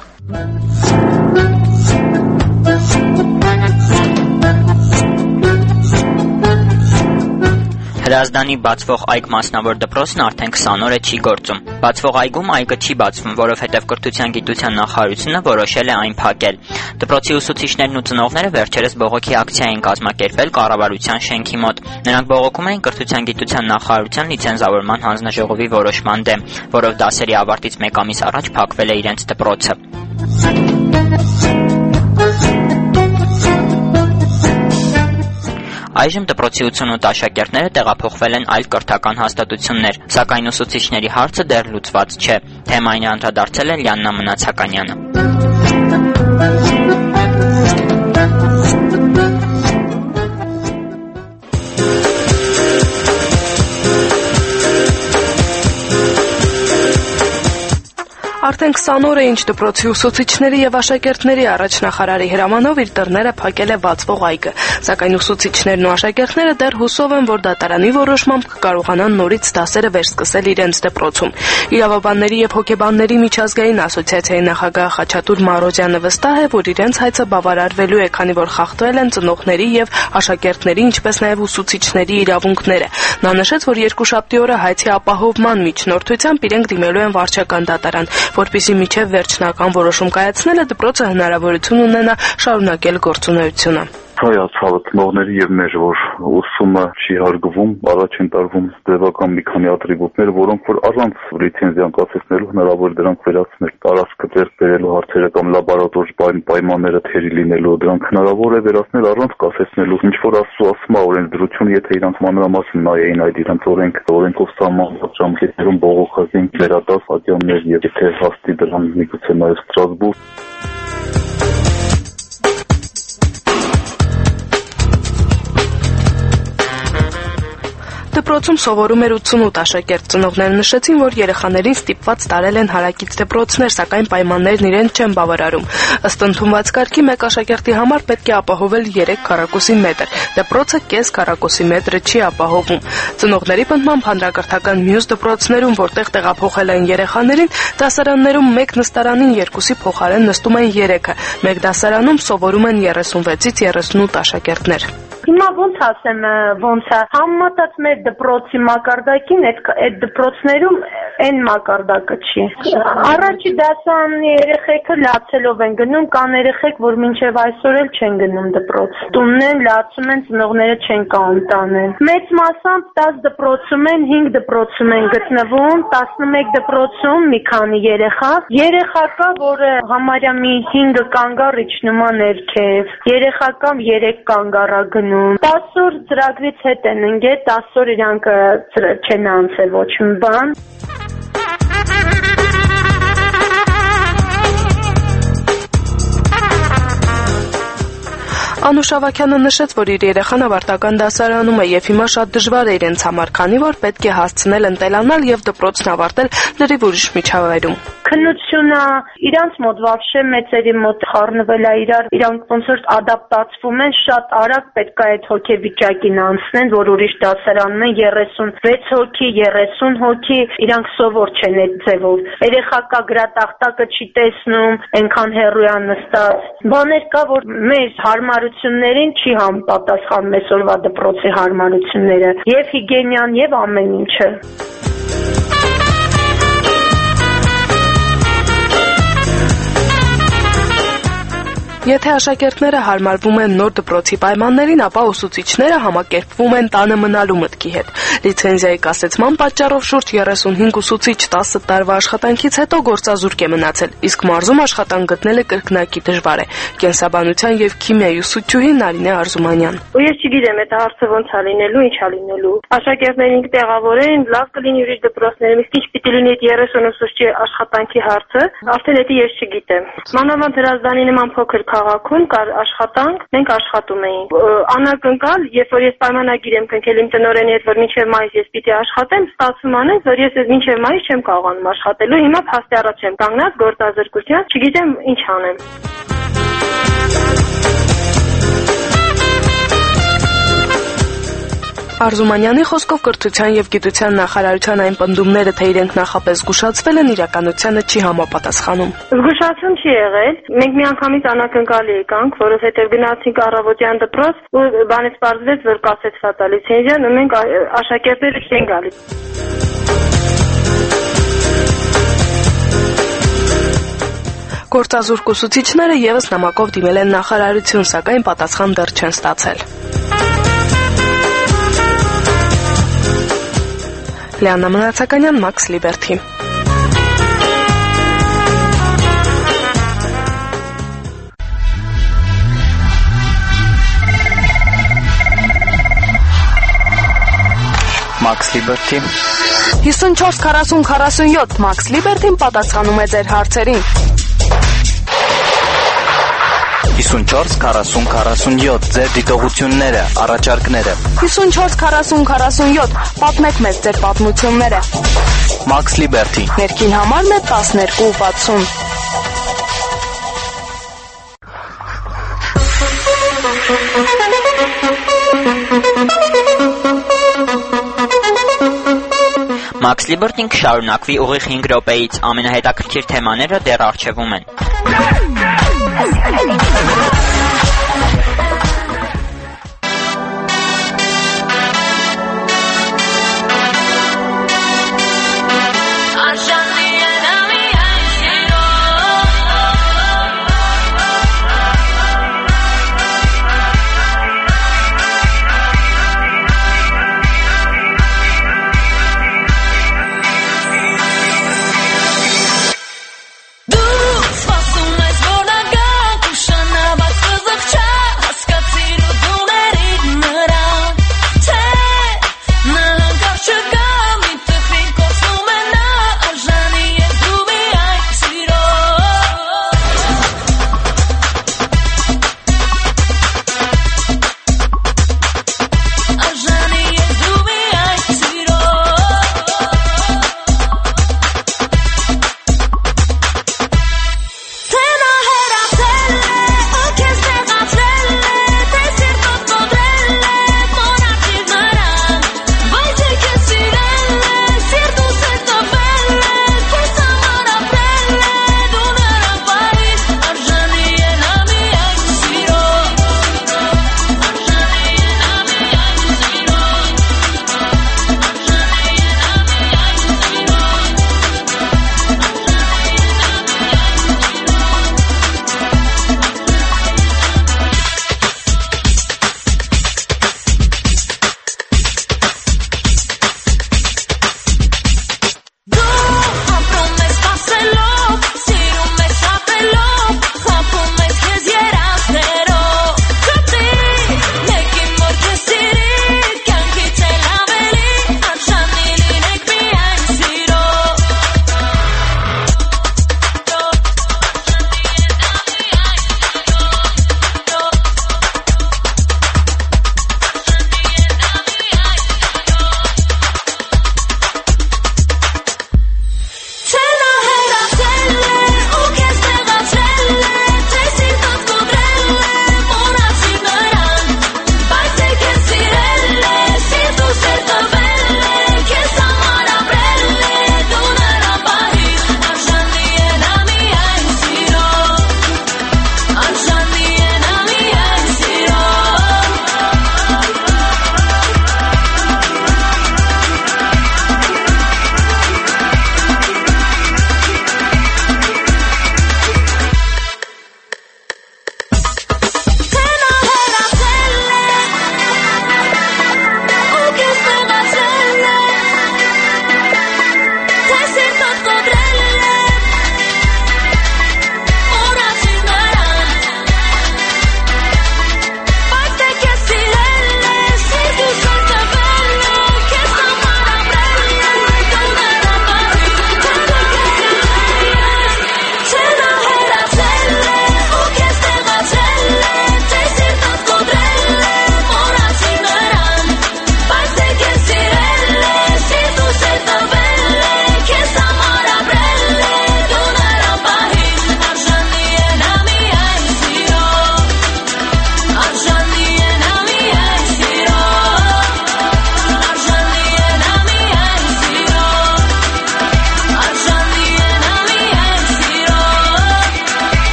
Հրազդանի բացվող այգ մասնավոր դպրոցն արդեն քսան օր է չի գործում։ Բացվող այգում այգը չի բացվում, որովհետև կրթության գիտության նախարարությունը որոշել է այն փակել։ Դպրոցի ուսուցիչներն ու ծնողները վերջերս բողոքի ակցիա են կազմակերպել կառավարության շենքի մոտ։ Նրանք բողոքում էին կրթության գիտության նախարարության լիցենզավորման հանձնաժողովի որոշման դեմ, որով դասերի ավարտից մեկ ամիս առաջ փակվել է իրենց դպրոցը։ Այժմ դպրոցի ութսունութ աշակերտները տեղափոխվել են այլ կրթական հաստատություններ, սակայն ուսուցիչների հարցը դեռ լուծված չէ։ Թեմային անդրադարձել է Լիաննա Մնացականյանը։ Արդեն քսան օր է ինչ դպրոցի ուսուցիչների եւ աշակերտների առաջնախարարի հրամանով իր դռները փակել է բացվող այգը, սակայն ուսուցիչներն ու աշակերտները դեռ հուսով են, որ դատարանի որոշմամբ կկարողանան նորից դասերը վերսկսել իրենց դպրոցում։ Իրավաբանների եւ հոգեբանների միջազգային ասոցիացիայի նախագահ Խաչատուր Մարոզյանը վստահ է, որ իրենց հայցը բավարարվելու է, քանի որ խախտվել են ծնողների եւ աշակերտների, ինչպես նաեւ ուսուցիչների իրավունքները։ Նա նշեց, որ երկուշաբթի օրը հայցի ապահովման միջնորդությամբ իրենք դիմելու են վարչական դատարան, որպեսզի միջև վերջնական որոշում կայացնելը դպրոցը հնարավորություն ունենա շարունակել գործունեությունը։ Հայացավը ծնողների եւ մեր որ ուսումը չի հարգվում, առաջին տարվում ձևական մի քանի ատրիբուտներ, որոնք որ առանց լիցենզիան կասեցնելու հնարավոր դրանք վերացնել, տարածքը ձեռք բերելու հարցերը կամ լաբորատոր պայմանները թերի լինելու, դրանք հնարավոր է վերացնել առանց կասեցնելու։ Ինչ որ ասու ասում է օրենսդրություն, եթե իրանք մանրամասն նայեին այդ իրանք օրենք, օրենքով սահմանված ժամկետներում բողոքածին վերադարձ ատյաններ եւ եթե հաստի դրան միգուցե նաեւ Ստրասբուրգ Դպրոցում սովորում էր ութսունութ աշակերտ, ծնողները նշեցին, որ երեխաներին ստիպված տարել են հարակից դպրոցներ, սակայն պայմաններն իրենց չեն բավարարում։ Ըստ ընդունված կարգի մեկ աշակերտի համար պետք է ապահովել երեք քառակուսի մետր, դպրոցը կես քառակուսի մետրը չի ապահովում։ Ծնողների պնդմամբ հանրակրթական մյուս դպրոցներում, որտեղ տեղափոխել են երեխաներին, դասարաններում մեկ նստարանին երկուսի փոխարեն նստում են երեքը, մեկ դասարանում սովորում են երեսունվեցից երեսունութ աշակերտներ։ Հիմա ոնց ասեմ, ոնց է համեմատած մեր դպրոցի մակարդակին, այդ այդ դպրոցներում այն մակարդակը չի։ Առաջի դասարանի երեխեքը լացելով են գնում, կան երեխեք, որ մինչև այսօր էլ չեն գնում դպրոց։ Տունն են, լացում են, ծնողները չեն կան տանեն։ Մեծ մասամբ դաս դպրոցում են, հինգ դպրոցում են գտնվում, տասնմեկ դպրոցում մի քանի երեխա։ Երեխա կա, որը համարյա մի հինգը կանգառ իջնում է ներքև։ Երեխա կամ երեք կանգառա գնում։ տասը օր ծրագրից հետ են ընկել, տասը օր իրանք չեն անցել ոչ մի բան։ Անուշ Ավագյանը նշեց, որ իր երեխան ավարտական դասարանում է եւ հիմա շատ դժվար է իրենց համար, քանի որ պետք է հասցնել ընտելանալ եւ դպրոցն ավարտել լրիվ ուրիշ միջավայրում։ Քննությունը իրանց մոտ վավշե մեծերի մոտ խառնվել է իրար, իրանք ոնց որ ադապտացվում են, շատ արագ պետք է այդ հոգեվիճակին անցնեն, որ ուրիշ դասարանում են երեսունվեց հոգի, երեսուն հոգի, իրանք սովոր չեն այդ ձևով։ Երեխա կա գրատախտակը չի տեսնում, այնքան հեռու է նստած։ Բաներ կա, որ մեր հարմարություններին չի համապատասխանում այս օրվա դպրոցի հարմարությունները, եւ հիգիենան, եւ ամեն ինչը։ Եթե աշակերտները հարմարվում են նոր դպրոցի պայմաններին, ապա ուսուցիչները համակերպվում են տանը մնալու մտքի հետ։ Լիցենզիայի կասեցման պատճառով շուրջ երեսունհինգ ուսուցիչ տասը տարվա աշխատանքից հետո գործազուրկ է մնացել, իսկ մարզում աշխատանք գտնելը կրկնակի դժվար է։ Կենսաբանության եւ քիմիայի ուսուցչուհի Նարինե Արզումանյան։ Ես չգիտեմ այդ հարցը ոնց է լինելու, ինչ է լինելու։ Աշակերտներին տեղավորեն, լավ կլինի ուրիշ դպրոցներում, իսկ ինչ պիտի լինի այդ երեսուն ուսուցչի աշխատանքի հարցը, արդեն դա ես չգիտեմ։ Մանավանդ Հրազդանի նման փոքր քաղաքում կար աշխատանք, մենք աշխատում էինք։ Անակնկալ, երբ որ ես պայմանագիր եմ կնքել իմ տնօրենի հետ, որ մինչև մայիս ես պիտի աշխատեմ, ստացվում անեն, որ ես մինչև մայիս չեմ կարողանում աշխատելու։ Հիմա փաստի առաջ եմ կանգնած գործազրկության, չգիտեմ ինչ անեմ։ Արզումանյանի խոսքով կրթության եւ գիտության նախարարության այն պնդումները, թե իրենք նախապես զգուշացվել են, իրականությանը չի համապատասխանում։ Զգուշացում չի եղել։ Մենք միանգամից անակնկալի եկանք, որովհետեւ գնացինք առավոտյան դպրոց ու բանից պարզվեց, որ կասեցված է լիցենզիան ու մենք աշակերտները չեն գալիս։ Գործազուրկ ուսուցիչները եւս նամակով դիմել են նախարարություն, սակայն պատասխան դեռ չեն ստացել։ Լիանա Մնացականյան, Max Liberty։ Max Liberty հիսունչորս քառասուն քառասունյոթ Max Liberty-ն պատասխանում է ձեր հարցերին։ հիսունչորս քառասուն քառասունյոթ ձեր դիտողությունները, առաջարկները։ հիսունչորս քառասուն քառասունյոթ պատմեք մեզ ձեր պատմությունները։ Max Liberty Ներքին համարն է տասներկու վաթսուն։ Max Liberty-ն կշարունակվի ուղիղ հինգ րոպեից, ամենահետաքրքիր թեմաները դեռ առջևում են։ Դու սպասում ես, որ նա գա, կուշանա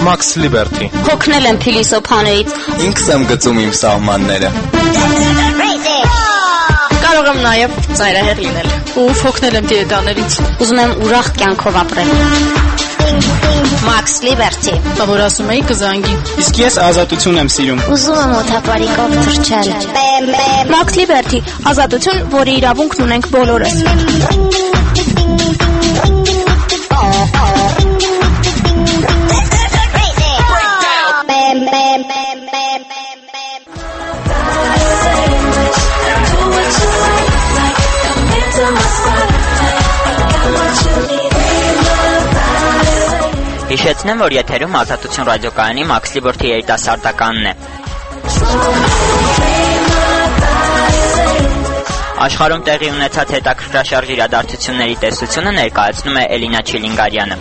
Max Liberty։ Հոգնել եմ փիլիսոփաներից։ Ինքս եմ գծում իմ սահմանները։ Կարող եմ նաև ծայրահեղ լինել։ Ու հոգնել եմ դիետաներից։ Ուզում եմ ուրախ կյանքով ապրել։ Max Liberty։ Որ ասում էի կզանգի։ Իսկ ես ազատություն եմ սիրում։ Ուզում եմ օթապարիկով թռչել։ Max Liberty, ազատություն, որի իրավունքն ունենք բոլորս։ Հիշեցնեմ, որ եթերում Ազատություն ռադիոկայանի Max Liberty երիտասարդականն է։ Աշխարհում տեղի ունեցած հետաքրքրաշարժ իրադարձությունների տեսությունը ներկայացնում է Էլինա Չիլինգարյանը։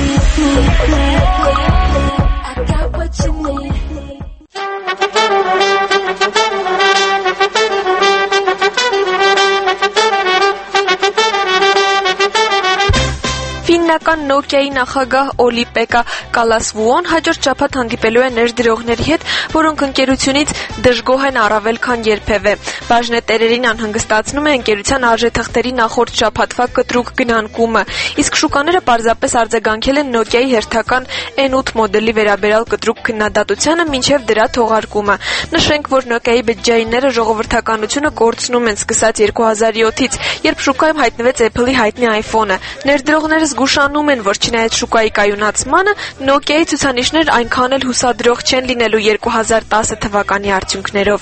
Ֆիննական Nokia-ի նախագահ Օլի Պեկա Կալասվուոն հաջորդ շաբաթ հանդիպելու է ներդրողների հետ, որոնք ընկերությունից դժգոհ են առավել քան երբևէ։ Բաժնետերերին անհանգստացնում է ընկերության արժեթղթերի նախորդ շաբաթվա կտրուկ գնանկումը, իսկ շուկաները պարզապես արձագանքել են Nokia-ի հերթական N ութ մոդելի վերաբերյալ կտրուկ քննադատությանը մինչև դրա թողարկումը։ Նշենք, որ Nokia-ի բջջայինները ժողովրդականությունը կորցնում են սկսած երկու հազար յոթից, երբ շուկայում հայտնվեց Apple-ի հայտնի iPhone-ը։ Ներդրողները զգուշանում են, որ չնայած շուկայի կայունացմանը, Nokia-ի ցուցանիշներ այնքան էլ հուսադրող չեն լինելու երկու հազար տասը թվականի արդյունքներով։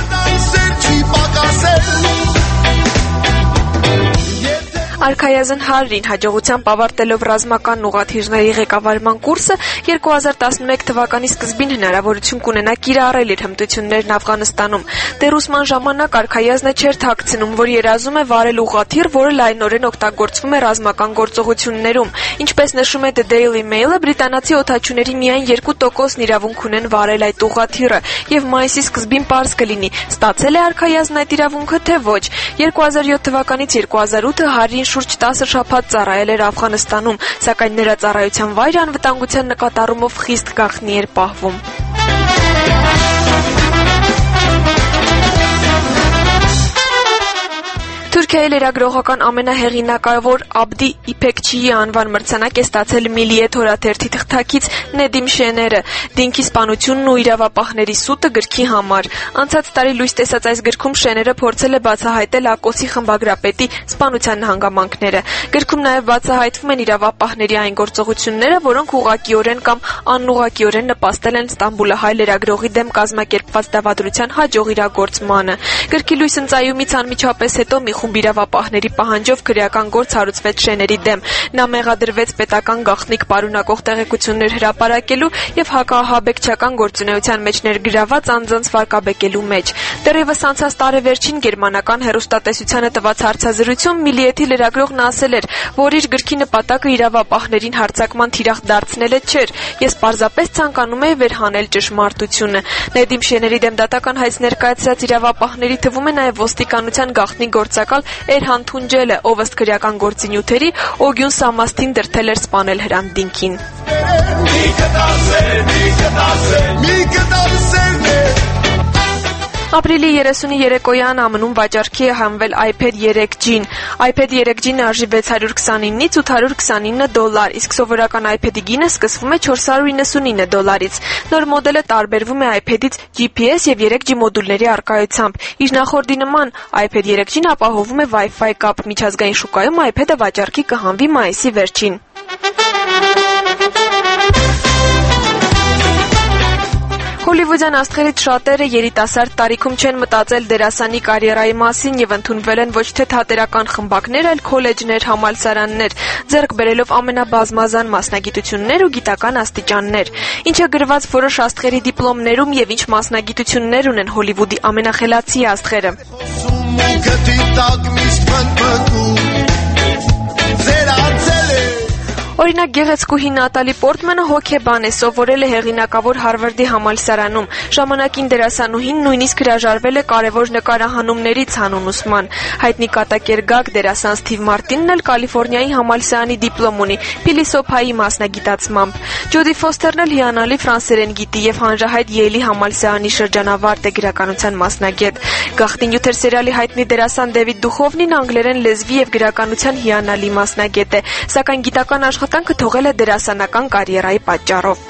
Արքայազն Հարրին հաջողությամբ ավարտելով ռազմական ուղղաթիռների ղեկավարման կուրսը երկու հազար տասնմեկ թվականի սկզբին հնարավորություն կունենա կիրառել իր հմտություններն Աֆղանստանում։ Դեռ ուսման ժամանակ Արքայազնը չէր թաքցնում, որ երազում է վարել ուղղաթիռ, որը լայնորեն օգտագործվում է ռազմական գործողություններում։ Ինչպես նշում է The Daily Mail-ը, բրիտանացի օդաչուների միայն երկու տոկոսն իրավունք ունեն վարել այդ ուղղաթիռը, եւ մայիսի սկզբին պարզ կլինի՝ ստացել է Արքայազնն այդ իրավունքը, թե ոչ։ երկու հազար յոթ թվականից երկու հազար ութը Հարրին շուրջ տասը շաբաթ ծառայել էր Աֆղանստանում, սակայն նրա ծառայության վայրը անվտանգության նկատառումով խիստ գաղտնի էր պահվում։ Թուրքիայի լրագրողական ամենահեղինակավոր Աբդի Իփեքչիի անվան մրցանակ է ստացել Միլիեթ օրաթերթի թղթակից Նեդիմ Շեները, Դինքի սպանությունն ու իրավապահների սուտը գրքի համար։ Անցած տարի լույս տեսած այս գրքում Շեները փորձել է բացահայտել Ակոսի խմբագրապետի սպանության հանգամանքները։ Գրքում նաև բացահայտվում են իրավապահների այն գործողությունները, որոնք ուղղակիորեն կամ անուղղակիորեն նպաստել են Ստամբուլահայ լրագրողի դեմ կազմակերպված դավադրության հաջող իրագործմանը։ Գրքի լույս ընծայումից անմիջապես հետո մի խումբ իրավապահների պահանջով քրեական գործ հարուցվեց Շեների դեմ։ Նա մեղադրվեց պետական գաղտնիք պարունակող տեղեկություններ հրապարակելու եւ հակահաբեկչական գործունեության մեջ ներգրաված անձանց վարկաբեկելու մեջ։ Դեռևս անցած տարեվերջին գերմանական հեռուստատեսությանը տված հարցազրույցում Միլիեթի լրագրողն ասել էր, որ իր գրքի նպատակը իրավապահներին հարձակման թիրախ դարձնելը չէր։ Ես պարզապես ցանկանում եի վերհանել ճշմարտությունը։ Նեդիմ Շեների դեմ դատական հայց ներկայացրած իրավապահների թվում է նաև ոստիկանության գաղտնի գործակալ Էրհան Թունջելը, ով ըստ քրեական գործի նյութերի Օգյուն Սամաստին դրդել էր սպանել Հրանտ Դինքին։ Ապրիլի երեսունի երեկոյան ԱՄՆ-ում վաճառքի է հանվել iPad երեք G-ն։ iPad երեք G-ն արժի վեց հարյուր քսանինից ութ հարյուր քսանինը դոլար, իսկ սովորական iPad-ի գինը սկսվում է չորս հարյուր իննսունինը դոլարից։ Նոր մոդելը տարբերվում է iPad-ից G P S եւ երեք G մոդուլների առկայությամբ։ Իր նախորդի նման iPad երեք G-ն ապահովում է Wi-Fi կապ։ Միջազգային շուկայում iPad-ը վաճառքի կհանվի մայիսի վերջին։ Հոլիվուդյան աստղերից շատերը երիտասարդ տարիքում չեն մտածել դերասանի կարիերայի մասին եւ ընդունվել են ոչ թե թատերական խմբակներ, այլ քոլեջներ, համալսարաններ, ձեռք բերելով ամենաբազմազան մասնագիտություններ ու գիտական աստիճաններ։ Ինչը գրված որոշ աստղերի դիպլոմներում եւ ինչ մասնագիտություններ ունեն Հոլիվուդի ամենախելացի աստղերը։ Օրինակ գեղեցկուհի Նատալի Պորտմանը հոգեբան է, սովորել է հեղինակավոր Հարվարդի համալսարանում։ Ժամանակին դերասանուհին նույնիսկ հրաժարվել է կարևոր նկարահանումներից հանուն ուսման։ Հայտնի կատակերգակ դերասան Սթիվ Մարտինն էլ Կալիֆոռնիայի համալսարանի դիպլոմ ունի փիլիսոփայի մասնագիտացմամբ։ Ջոդի Ֆոստերն էլ հիանալի ֆրանսերեն գիտի եւ հանրահայտ Յեյլի համալսարանի շրջանավարտ է, գրականության մասնագետ։ Գաղտնի նյութեր սերիալի հայտնի դերասան Դեվիդ Դուխովնին անգլերեն լեզվի եւ գրականության հիանալի մասնագետ է, սակայն գիտական աշխատանքը թողել է դերասանական կարիերայի պատճառով։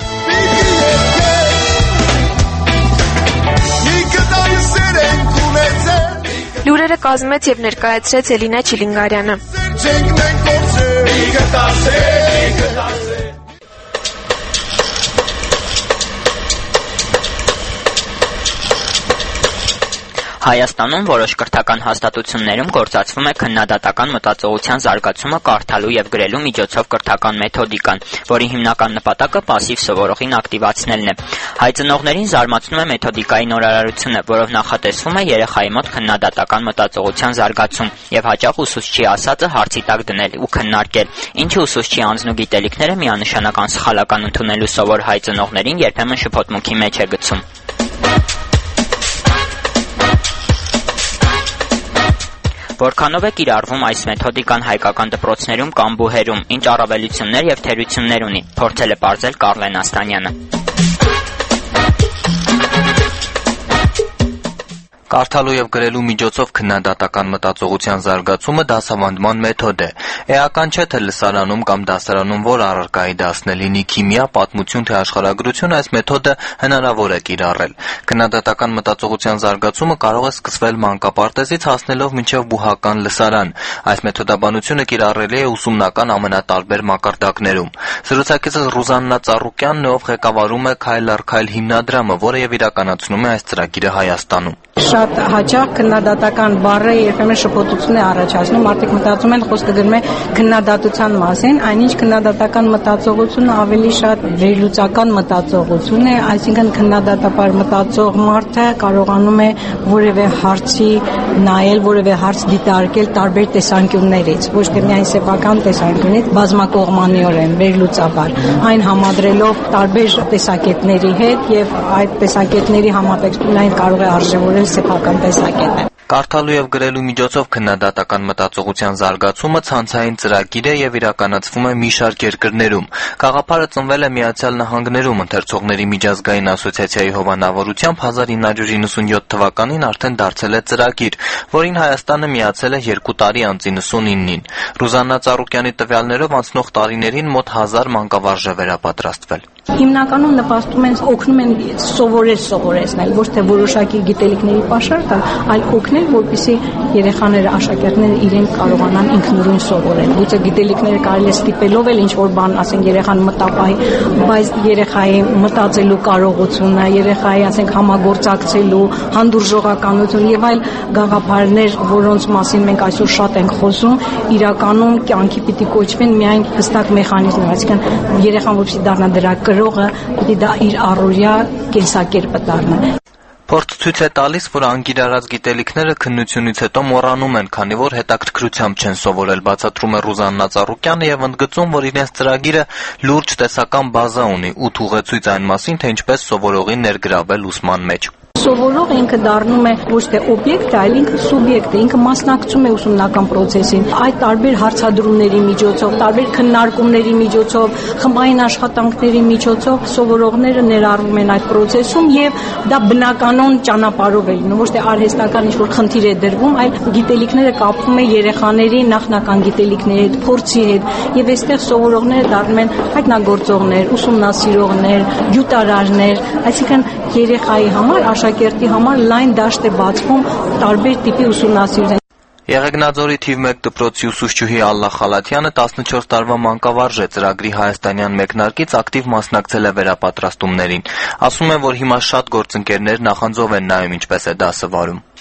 Լուրերը կազմեց եւ ներկայացրեց Էլինա Չիլինգարյանը։ Հայաստանում որոշ կրթական հաստատություններում գործածվում է քննադատական մտածողության զարգացումը կարդալու եւ գրելու միջոցով կրթական մեթոդիկան, որի հիմնական նպատակը պասիվ սովորողին ակտիվացնելն է։ Հայ ծնողներին զարմացնում է մեթոդիկայի նորարարությունը, որով նախատեսվում է երեխայի մոտ քննադատական մտածողության զարգացում եւ հաճախ ուսուցչի ասածը հարցի տակ դնել ու քննարկել, ինչը ուսուցչի անձնու գիտելիքները միանշանական սխալական ընդունելու սովոր հայ ծնողներին երբեմն շփոթմունքի մեջ է գցում։ Որքանով է կիրառվում այս մեթոդիկան հայկական դպրոցներում կամ բուհերում, ինչ առավելություններ եւ թերություններ ունի, փորձել է պարզել Կարլեն Աստանյանը։ Կարդալու եւ գրելու միջոցով քննադատական մտածողության զարգացումը դասավանդման մեթոդ է։ Էական չէ թե լսարանում կամ դասարանում որ առարկայի դասն է լինի քիմիա, պատմություն թե աշխարհագրություն, այս մեթոդը հնարավոր է կիրառել։ Քննադատական մտածողության զարգացումը կարող է սկսվել մանկապարտեզից հասնելով մինչև բուհական լսարան։ Այս մեթոդաբանությունը կիրառելի է ուսումնական ամենատարբեր մակարդակներում։ Զրուցակիցս Ռուզաննա Ծառուկյանն ով ղեկավարում է Քայլ առ քայլ հիմնադրամը, որը եւ իրականացնում է այս ծրագիրը Հայաստանում։ Շատ հաճախ քննադատական բառը երբեմն շփոթություն է առաջացնում, մարդիկ մտածում են խոսքը գրում է քննադատության մասին, այնինչ քննադատական մտածողությունը ավելի շատ վերլուծական մտածողություն է, այսինքն քննադատաբար մտածող մարդը կարողանում է որևէ հարցի նայել, որևէ հարց դիտարկել տարբեր տեսանկյուններից, ոչ թե միայն սեփական տեսանկյունից, բազմակողմանիորեն, վերլուծաբար, այն համադրելով տարբեր տեսակետների հետ եւ այդ տեսակետների համատեքստում այն կարող է արժևորել սեփական տեսակետը։ Կարդալու եւ գրելու միջոցով քննադատական մտածողության զարգացումը ցանցային ծրագիր է եւ իրականացվում է մի շարք երկրներում։ Գաղափարը ծնվել է Միացյալ Նահանգներում ընթերցողների միջազգային ասոցիացիայի հովանավորությամբ հազար ինը հարյուր իննսունյոթ թվականին արդեն դարձել է ծրագիր, որին Հայաստանը միացել է երկու տարի անց իննսունինին։ Ռուզաննա Ծառուկյանի տվյալներով անցնող տարիներին մոտ հազար մանկավարժ է վերապատրաստվել։ Հիմնականում նպաստում են օգնում են սովորել սովորեցնել, ոչ թե որոշակի գիտելիքների պաշար տալ, այլ օգնել, որպեսզի երեխաները, աշակերտները իրենք կարողանան ինքնուրույն սովորել։ Գուցե գիտելիքները կարելի է ստիպելով էլ ինչ որ բան, ասենք երեխան մտապահի, բայց երեխայի մտածելու կարողությունը, երեխայի, ասենք համագործակցելու, հանդուրժողականություն եւ այլ գաղափարներ, որոնց մասին մենք այսօր շատ ենք խոսում, իրականում կյանքի պիտի կոչվեն միայն հստակ մեխանիզմներ, այսինքն երեխան որպեսզի դառնա դրա կրողը, պիտի դա իր առօրյա կենսակերպը դառնա։ Փորձ ցույց է տալիս, որ անկիրառած գիտելիքները քննությունից հետո մոռանում են, քանի որ հետաքրքրությամբ չեն սովորել, բացատրում է Ռուզաննա Ծառուկյանը եւ ընդգծում, որ իրենց ծրագիրը լուրջ տեսական բազա ունի ու ուղեցույց այն մասին, թե ինչպես սովորողին ներգրավել ուսման մեջ։ Սովորողը ինքը դառնում է ոչ թե օբյեկտ, այլ ինքը սուբյեկտ է, ինքը մասնակցում է ուսումնական process-ին։ Այդ տարբեր հարցադրումների միջոցով, տարբեր քննարկումների միջոցով, խմբային աշխատանքների միջոցով սովորողները ներառվում են այդ process-ում եւ դա բնականon ճանապարհով է լինում, ոչ թե արհեստական ինչ-որ խնդիր է դրվում, այլ գիտելիքները կապվում է երեխաների նախնական գիտելիքների հետ, փորձի հետ եւ այստեղ սովորողները դառնում են հայտնագործողներ, ուսումնասիրողներ, գյուտարարներ, այսինքն երեխայի համար աշակերտի համար լայն դաշտ է բացվում տարբեր տիպի ուսումնասիրության։ Եղեգնաձորի թիվ մեկ դպրոցի ուսուցչուհի Ալլա Խալաթյանը տասնչորս տարվա մանկավարժ է, ծրագրի հայաստանյան մեկնարկից ակտիվ մասնակցել է վերապատրաստումներին։ Ասում է, որ հիմա շատ գործընկերներ նախանձով են նայում ինչպես է դասը վարում։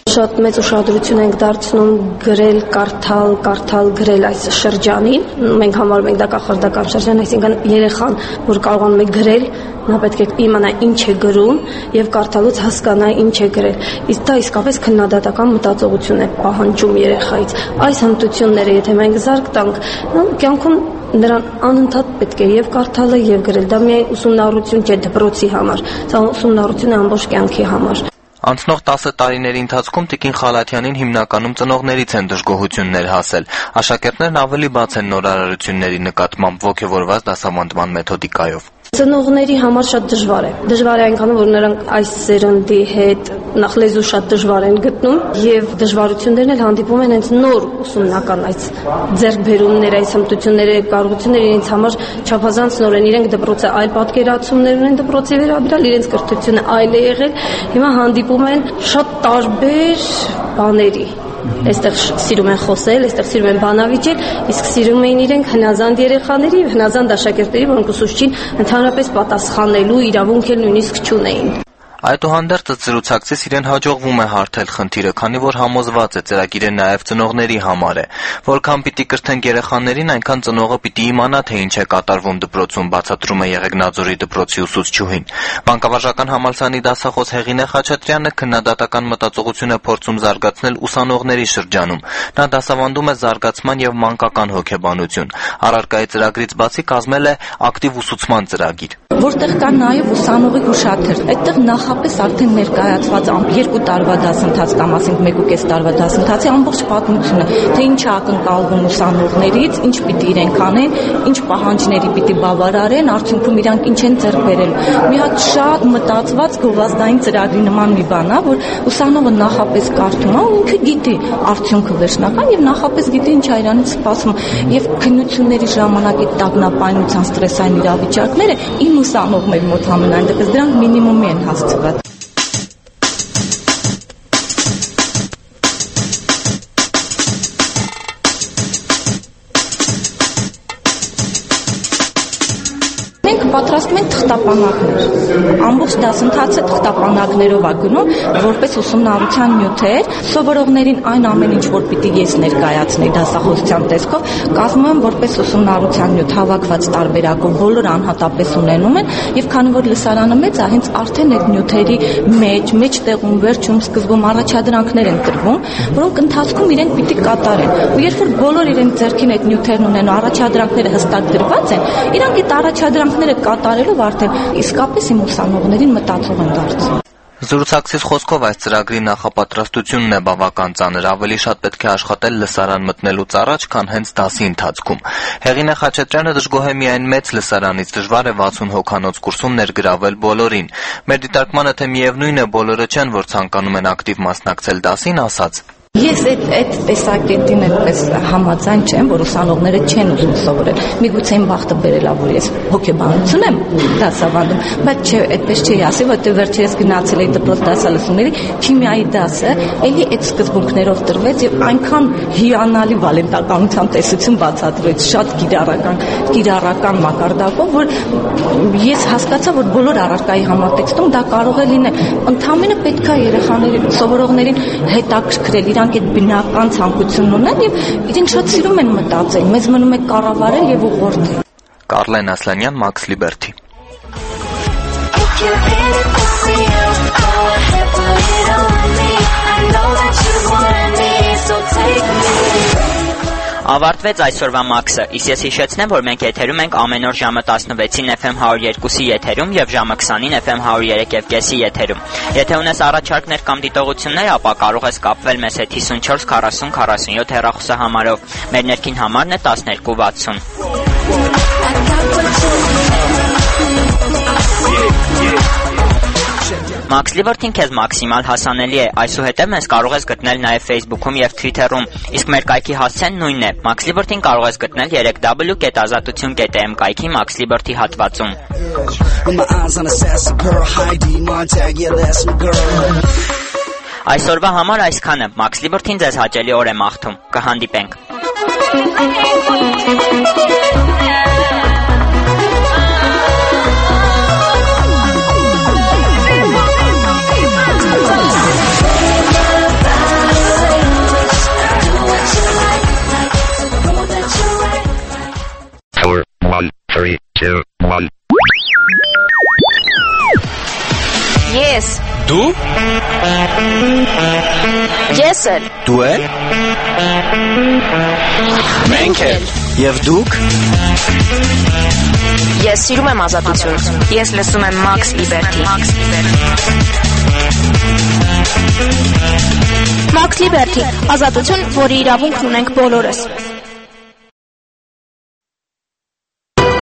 Շատ մեծ ուշադրություն ենք դարձնում գրել, կարդալ, կարդալ, գրել այս շրջանին։ Մենք համարում ենք դա կախարդական շրջան, այսինքն երեխան, որ կարողանում է գրել, նա պետք է իմանա ինչ է գրում եւ կարդալուց հասկանա ինչ է գրել։ Իսկ դա իսկապես քննադատական մտածողություն է պահանջում երեխայից։ Այս հմտությունները, եթե մենք զարգ տանք, կյանքում նրան անընդհատ պետք է եւ կարդալը եւ գրել։ Դա միայն ուսումնառություն չէ դպրոցի համար, դա ուսումնառություն է ամբողջ կյանքի համար։ Անցնող տասը տարիների ընթացքում Տիկին Խալաթյանին հիմնականում ծնողներից են դժգոհություններ հասել։ Աշակերտներն ավելի բաց են նորարարությունների նկատմամբ ոգևորված դասավանդման մեթոդիկայով։ Ծնողների համար շատ դժվար է։ Դժվար է այնքան, որ նրանք այս սերնդի հետ նախ լեզու շատ դժվար են գտնում եւ դժվարություններն էլ հանդիպում են հենց նոր ուսումնական այս ձեռքբերումները, այս հմտությունները, կարողությունները իրենց համար չափազանց նոր են։ Իրենք դպրոցը այլ պատկերացումներ ունեն դպրոցի վերաբերյալ, իրենց կրթությունը այլ է եղել։ Հիմա հանդիպում են շատ տարբեր բաների։ Այստեղ սիրում են խոսել, այստեղ սիրում են բանավիճել, իսկ սիրում էին իրենք հնազանդ երեխաների, հնազանդ աշակերտների, որոնք ուսուցչին ընդհանրապես պատասխանելու իրավունք էլ նույնիսկ չունեին։ Այդուհանդերձ զրուցակցից իրեն հաջողվում է հարթել խնդիրը, քանի որ համոզված է ծրագիրը նաև ծնողների համար է։ Որքան պիտի կրթենք երեխաներին, այնքան ծնողը պիտի իմանա, թե ինչ է կատարվում դպրոցում, բացատրում է Եղեգնաձորի դպրոցի ուսուցչուհին։ Մանկավարժական համալսարանի դասախոս Հեղինե Խաչատրյանը քննադատական մտածողություն է փորձում զարգացնել ուսանողների շրջանում։ Նա դասավանդում է զարգացման եւ մանկական հոգեբանություն։ Առարկայի ծրագրից բացի կազմել է ակտիվ ուսուցման ծրագիր, որտեղ կա նաև ուսանողի հուշաթերթ։ Այդտեղ նախապես արդեն ներկայացված երկու տարվա դասընթաց կամ ասենք մեկ ու կես տարվա դասընթացի ամբողջ պատմությունը, թե ինչ է ակնկալվում ուսանողներից, ինչ պիտի իրենք անեն, ինչ պահանջների պիտի բավարարեն, արդյունքում իրանք ինչ են ձեռք բերել։ Մի հատ շատ մտածված գովազդային ծրագրի նման մի բան է, որ ուսանողը նախապես կարդում է ու ինքը գիտի արդյունքը վերջնական եւ նախապես գիտի ինչ է իրանից սպասվում եւ քննությունների ժամանակ այդ տագնապայնության ստրեսային իրավիճակները իմ ուսանողների մոտ համենայն դեպս դրանք մինիմումի են հասցված։ Պատրաստում են թղթապանակներ։ Ամբողջ դասընթացը թղթապանակներով է գնում, որպես ուսումնառության նյութեր, սովորողներին այն ամեն ինչ, որ պիտի ես ներկայացնեի դասախոսության տեսքով, կազմում եմ որպես ուսումնառության նյութ հավաքված տարբերակով, բոլորը անհատապես ունենում են, եւ քանի որ լսարանը մեծ է, հենց արդեն այդ նյութերի մեջ, մեջտեղում, վերջում, սկզբում առաջադրանքներ են տրվում, որոնք ընթացքում իրենք պիտի կատարեն։ Ու երբ որ բոլոր իրենք ձեռքին այդ նյութերն ունեն, առաջադրանքները հստակ դրված են, իրանք այդ առաջադրանքները կատարելով արդեն իսկապես իմ ուսանողներին մտածող են դարձնում։ Զրուցակցից խոսքով այս ծրագրի նախապատրաստությունն է բավական ծանր, ավելի շատ պետք է աշխատել լսարան մտնելուց առաջ, քան հենց դասի ընթացքում։ Հեղինե Խաչատրյանը դժգոհ է միայն մեծ լսարանից, դժվար է վաթսուն հոգանոց կուրսում ներգրավել բոլորին։ Մեր դիտարկմանը թե միևնույն է բոլորը չեն, որ ցանկանում են ակտիվ մասնակցել դասին, ասաց. Ես այդ այդ տեսակետին այդպես համաձայն չեմ, որ ուսանողները չեն ուզում սովորել։ Միգուցե իմ բախտը բերելա, որ ես հոգեբանություն եմ դասավանդում, բայց չէ, այդպես չի ասի, որտեղ վերջերս գնացել էի դպրոց դասալսումների, քիմիայի դասը, էլի այդ սկզբունքներով տրվեց եւ այնքան հիանալի վալենտականության տեսություն բացատրեց, շատ կիրառական, կիրառական մակարդակով, որ ես հասկացա, որ բոլոր առարկայի համատեքստում դա կարող է լինել։ Ընդհանրապես պետք է երեխաներին, սովորողներին հետաքրքրել իրանք այդ բնական ցանկությունն ունեն եւ իրենք շատ սիրում են մտածել, մեզ մնում է կառավարել եւ ուղղորդել։ Կարլեն Ասլանյան, Max Liberty։ Ավարտվեց այսօրվա Max-ը, իսկ ես հիշեցնեմ, որ մենք եթերում ենք ամեն օր ժամը տասնվեցին Էֆ Էմ հարյուր երկուսի եթերում եւ ժամը քսանին Էֆ Էմ հարյուր երեք եւ կեսի եթերում։ Եթե ունես առաջարկներ կամ դիտողություններ, ապա կարող ես կապվել մեզ հետ հիսունչորս քառասուն քառասունյոթ հեռախոսահամարով։ Մեր ներքին համարն է տասներկու վաթսուն։ Max Liberty-ն քեզ մաքսիմալ հասանելի է, այսուհետև մեզ կարող ես գտնել նաև Facebook-ում և Twitter-ում, իսկ մեր կայքի հասցեն նույնն է։ Max Liberty-ն կարող ես գտնել երեք w կետ ազատություն կետ է էմ կայքի Max Liberty հատվածում։ Այսօրվա համար այսքանը։ Max Liberty-ն ձեզ հաճելի օր է մաղթում։ Կհանդիպենք։ two, one. Ես Դու Ես էլ Դու էլ Մենք էլ Եվ դուք Ես սիրում եմ ազատություն։ Ես լսում եմ Max Liberty։ Max Liberty, ազատություն, որի իրավունքն ունենք բոլորս։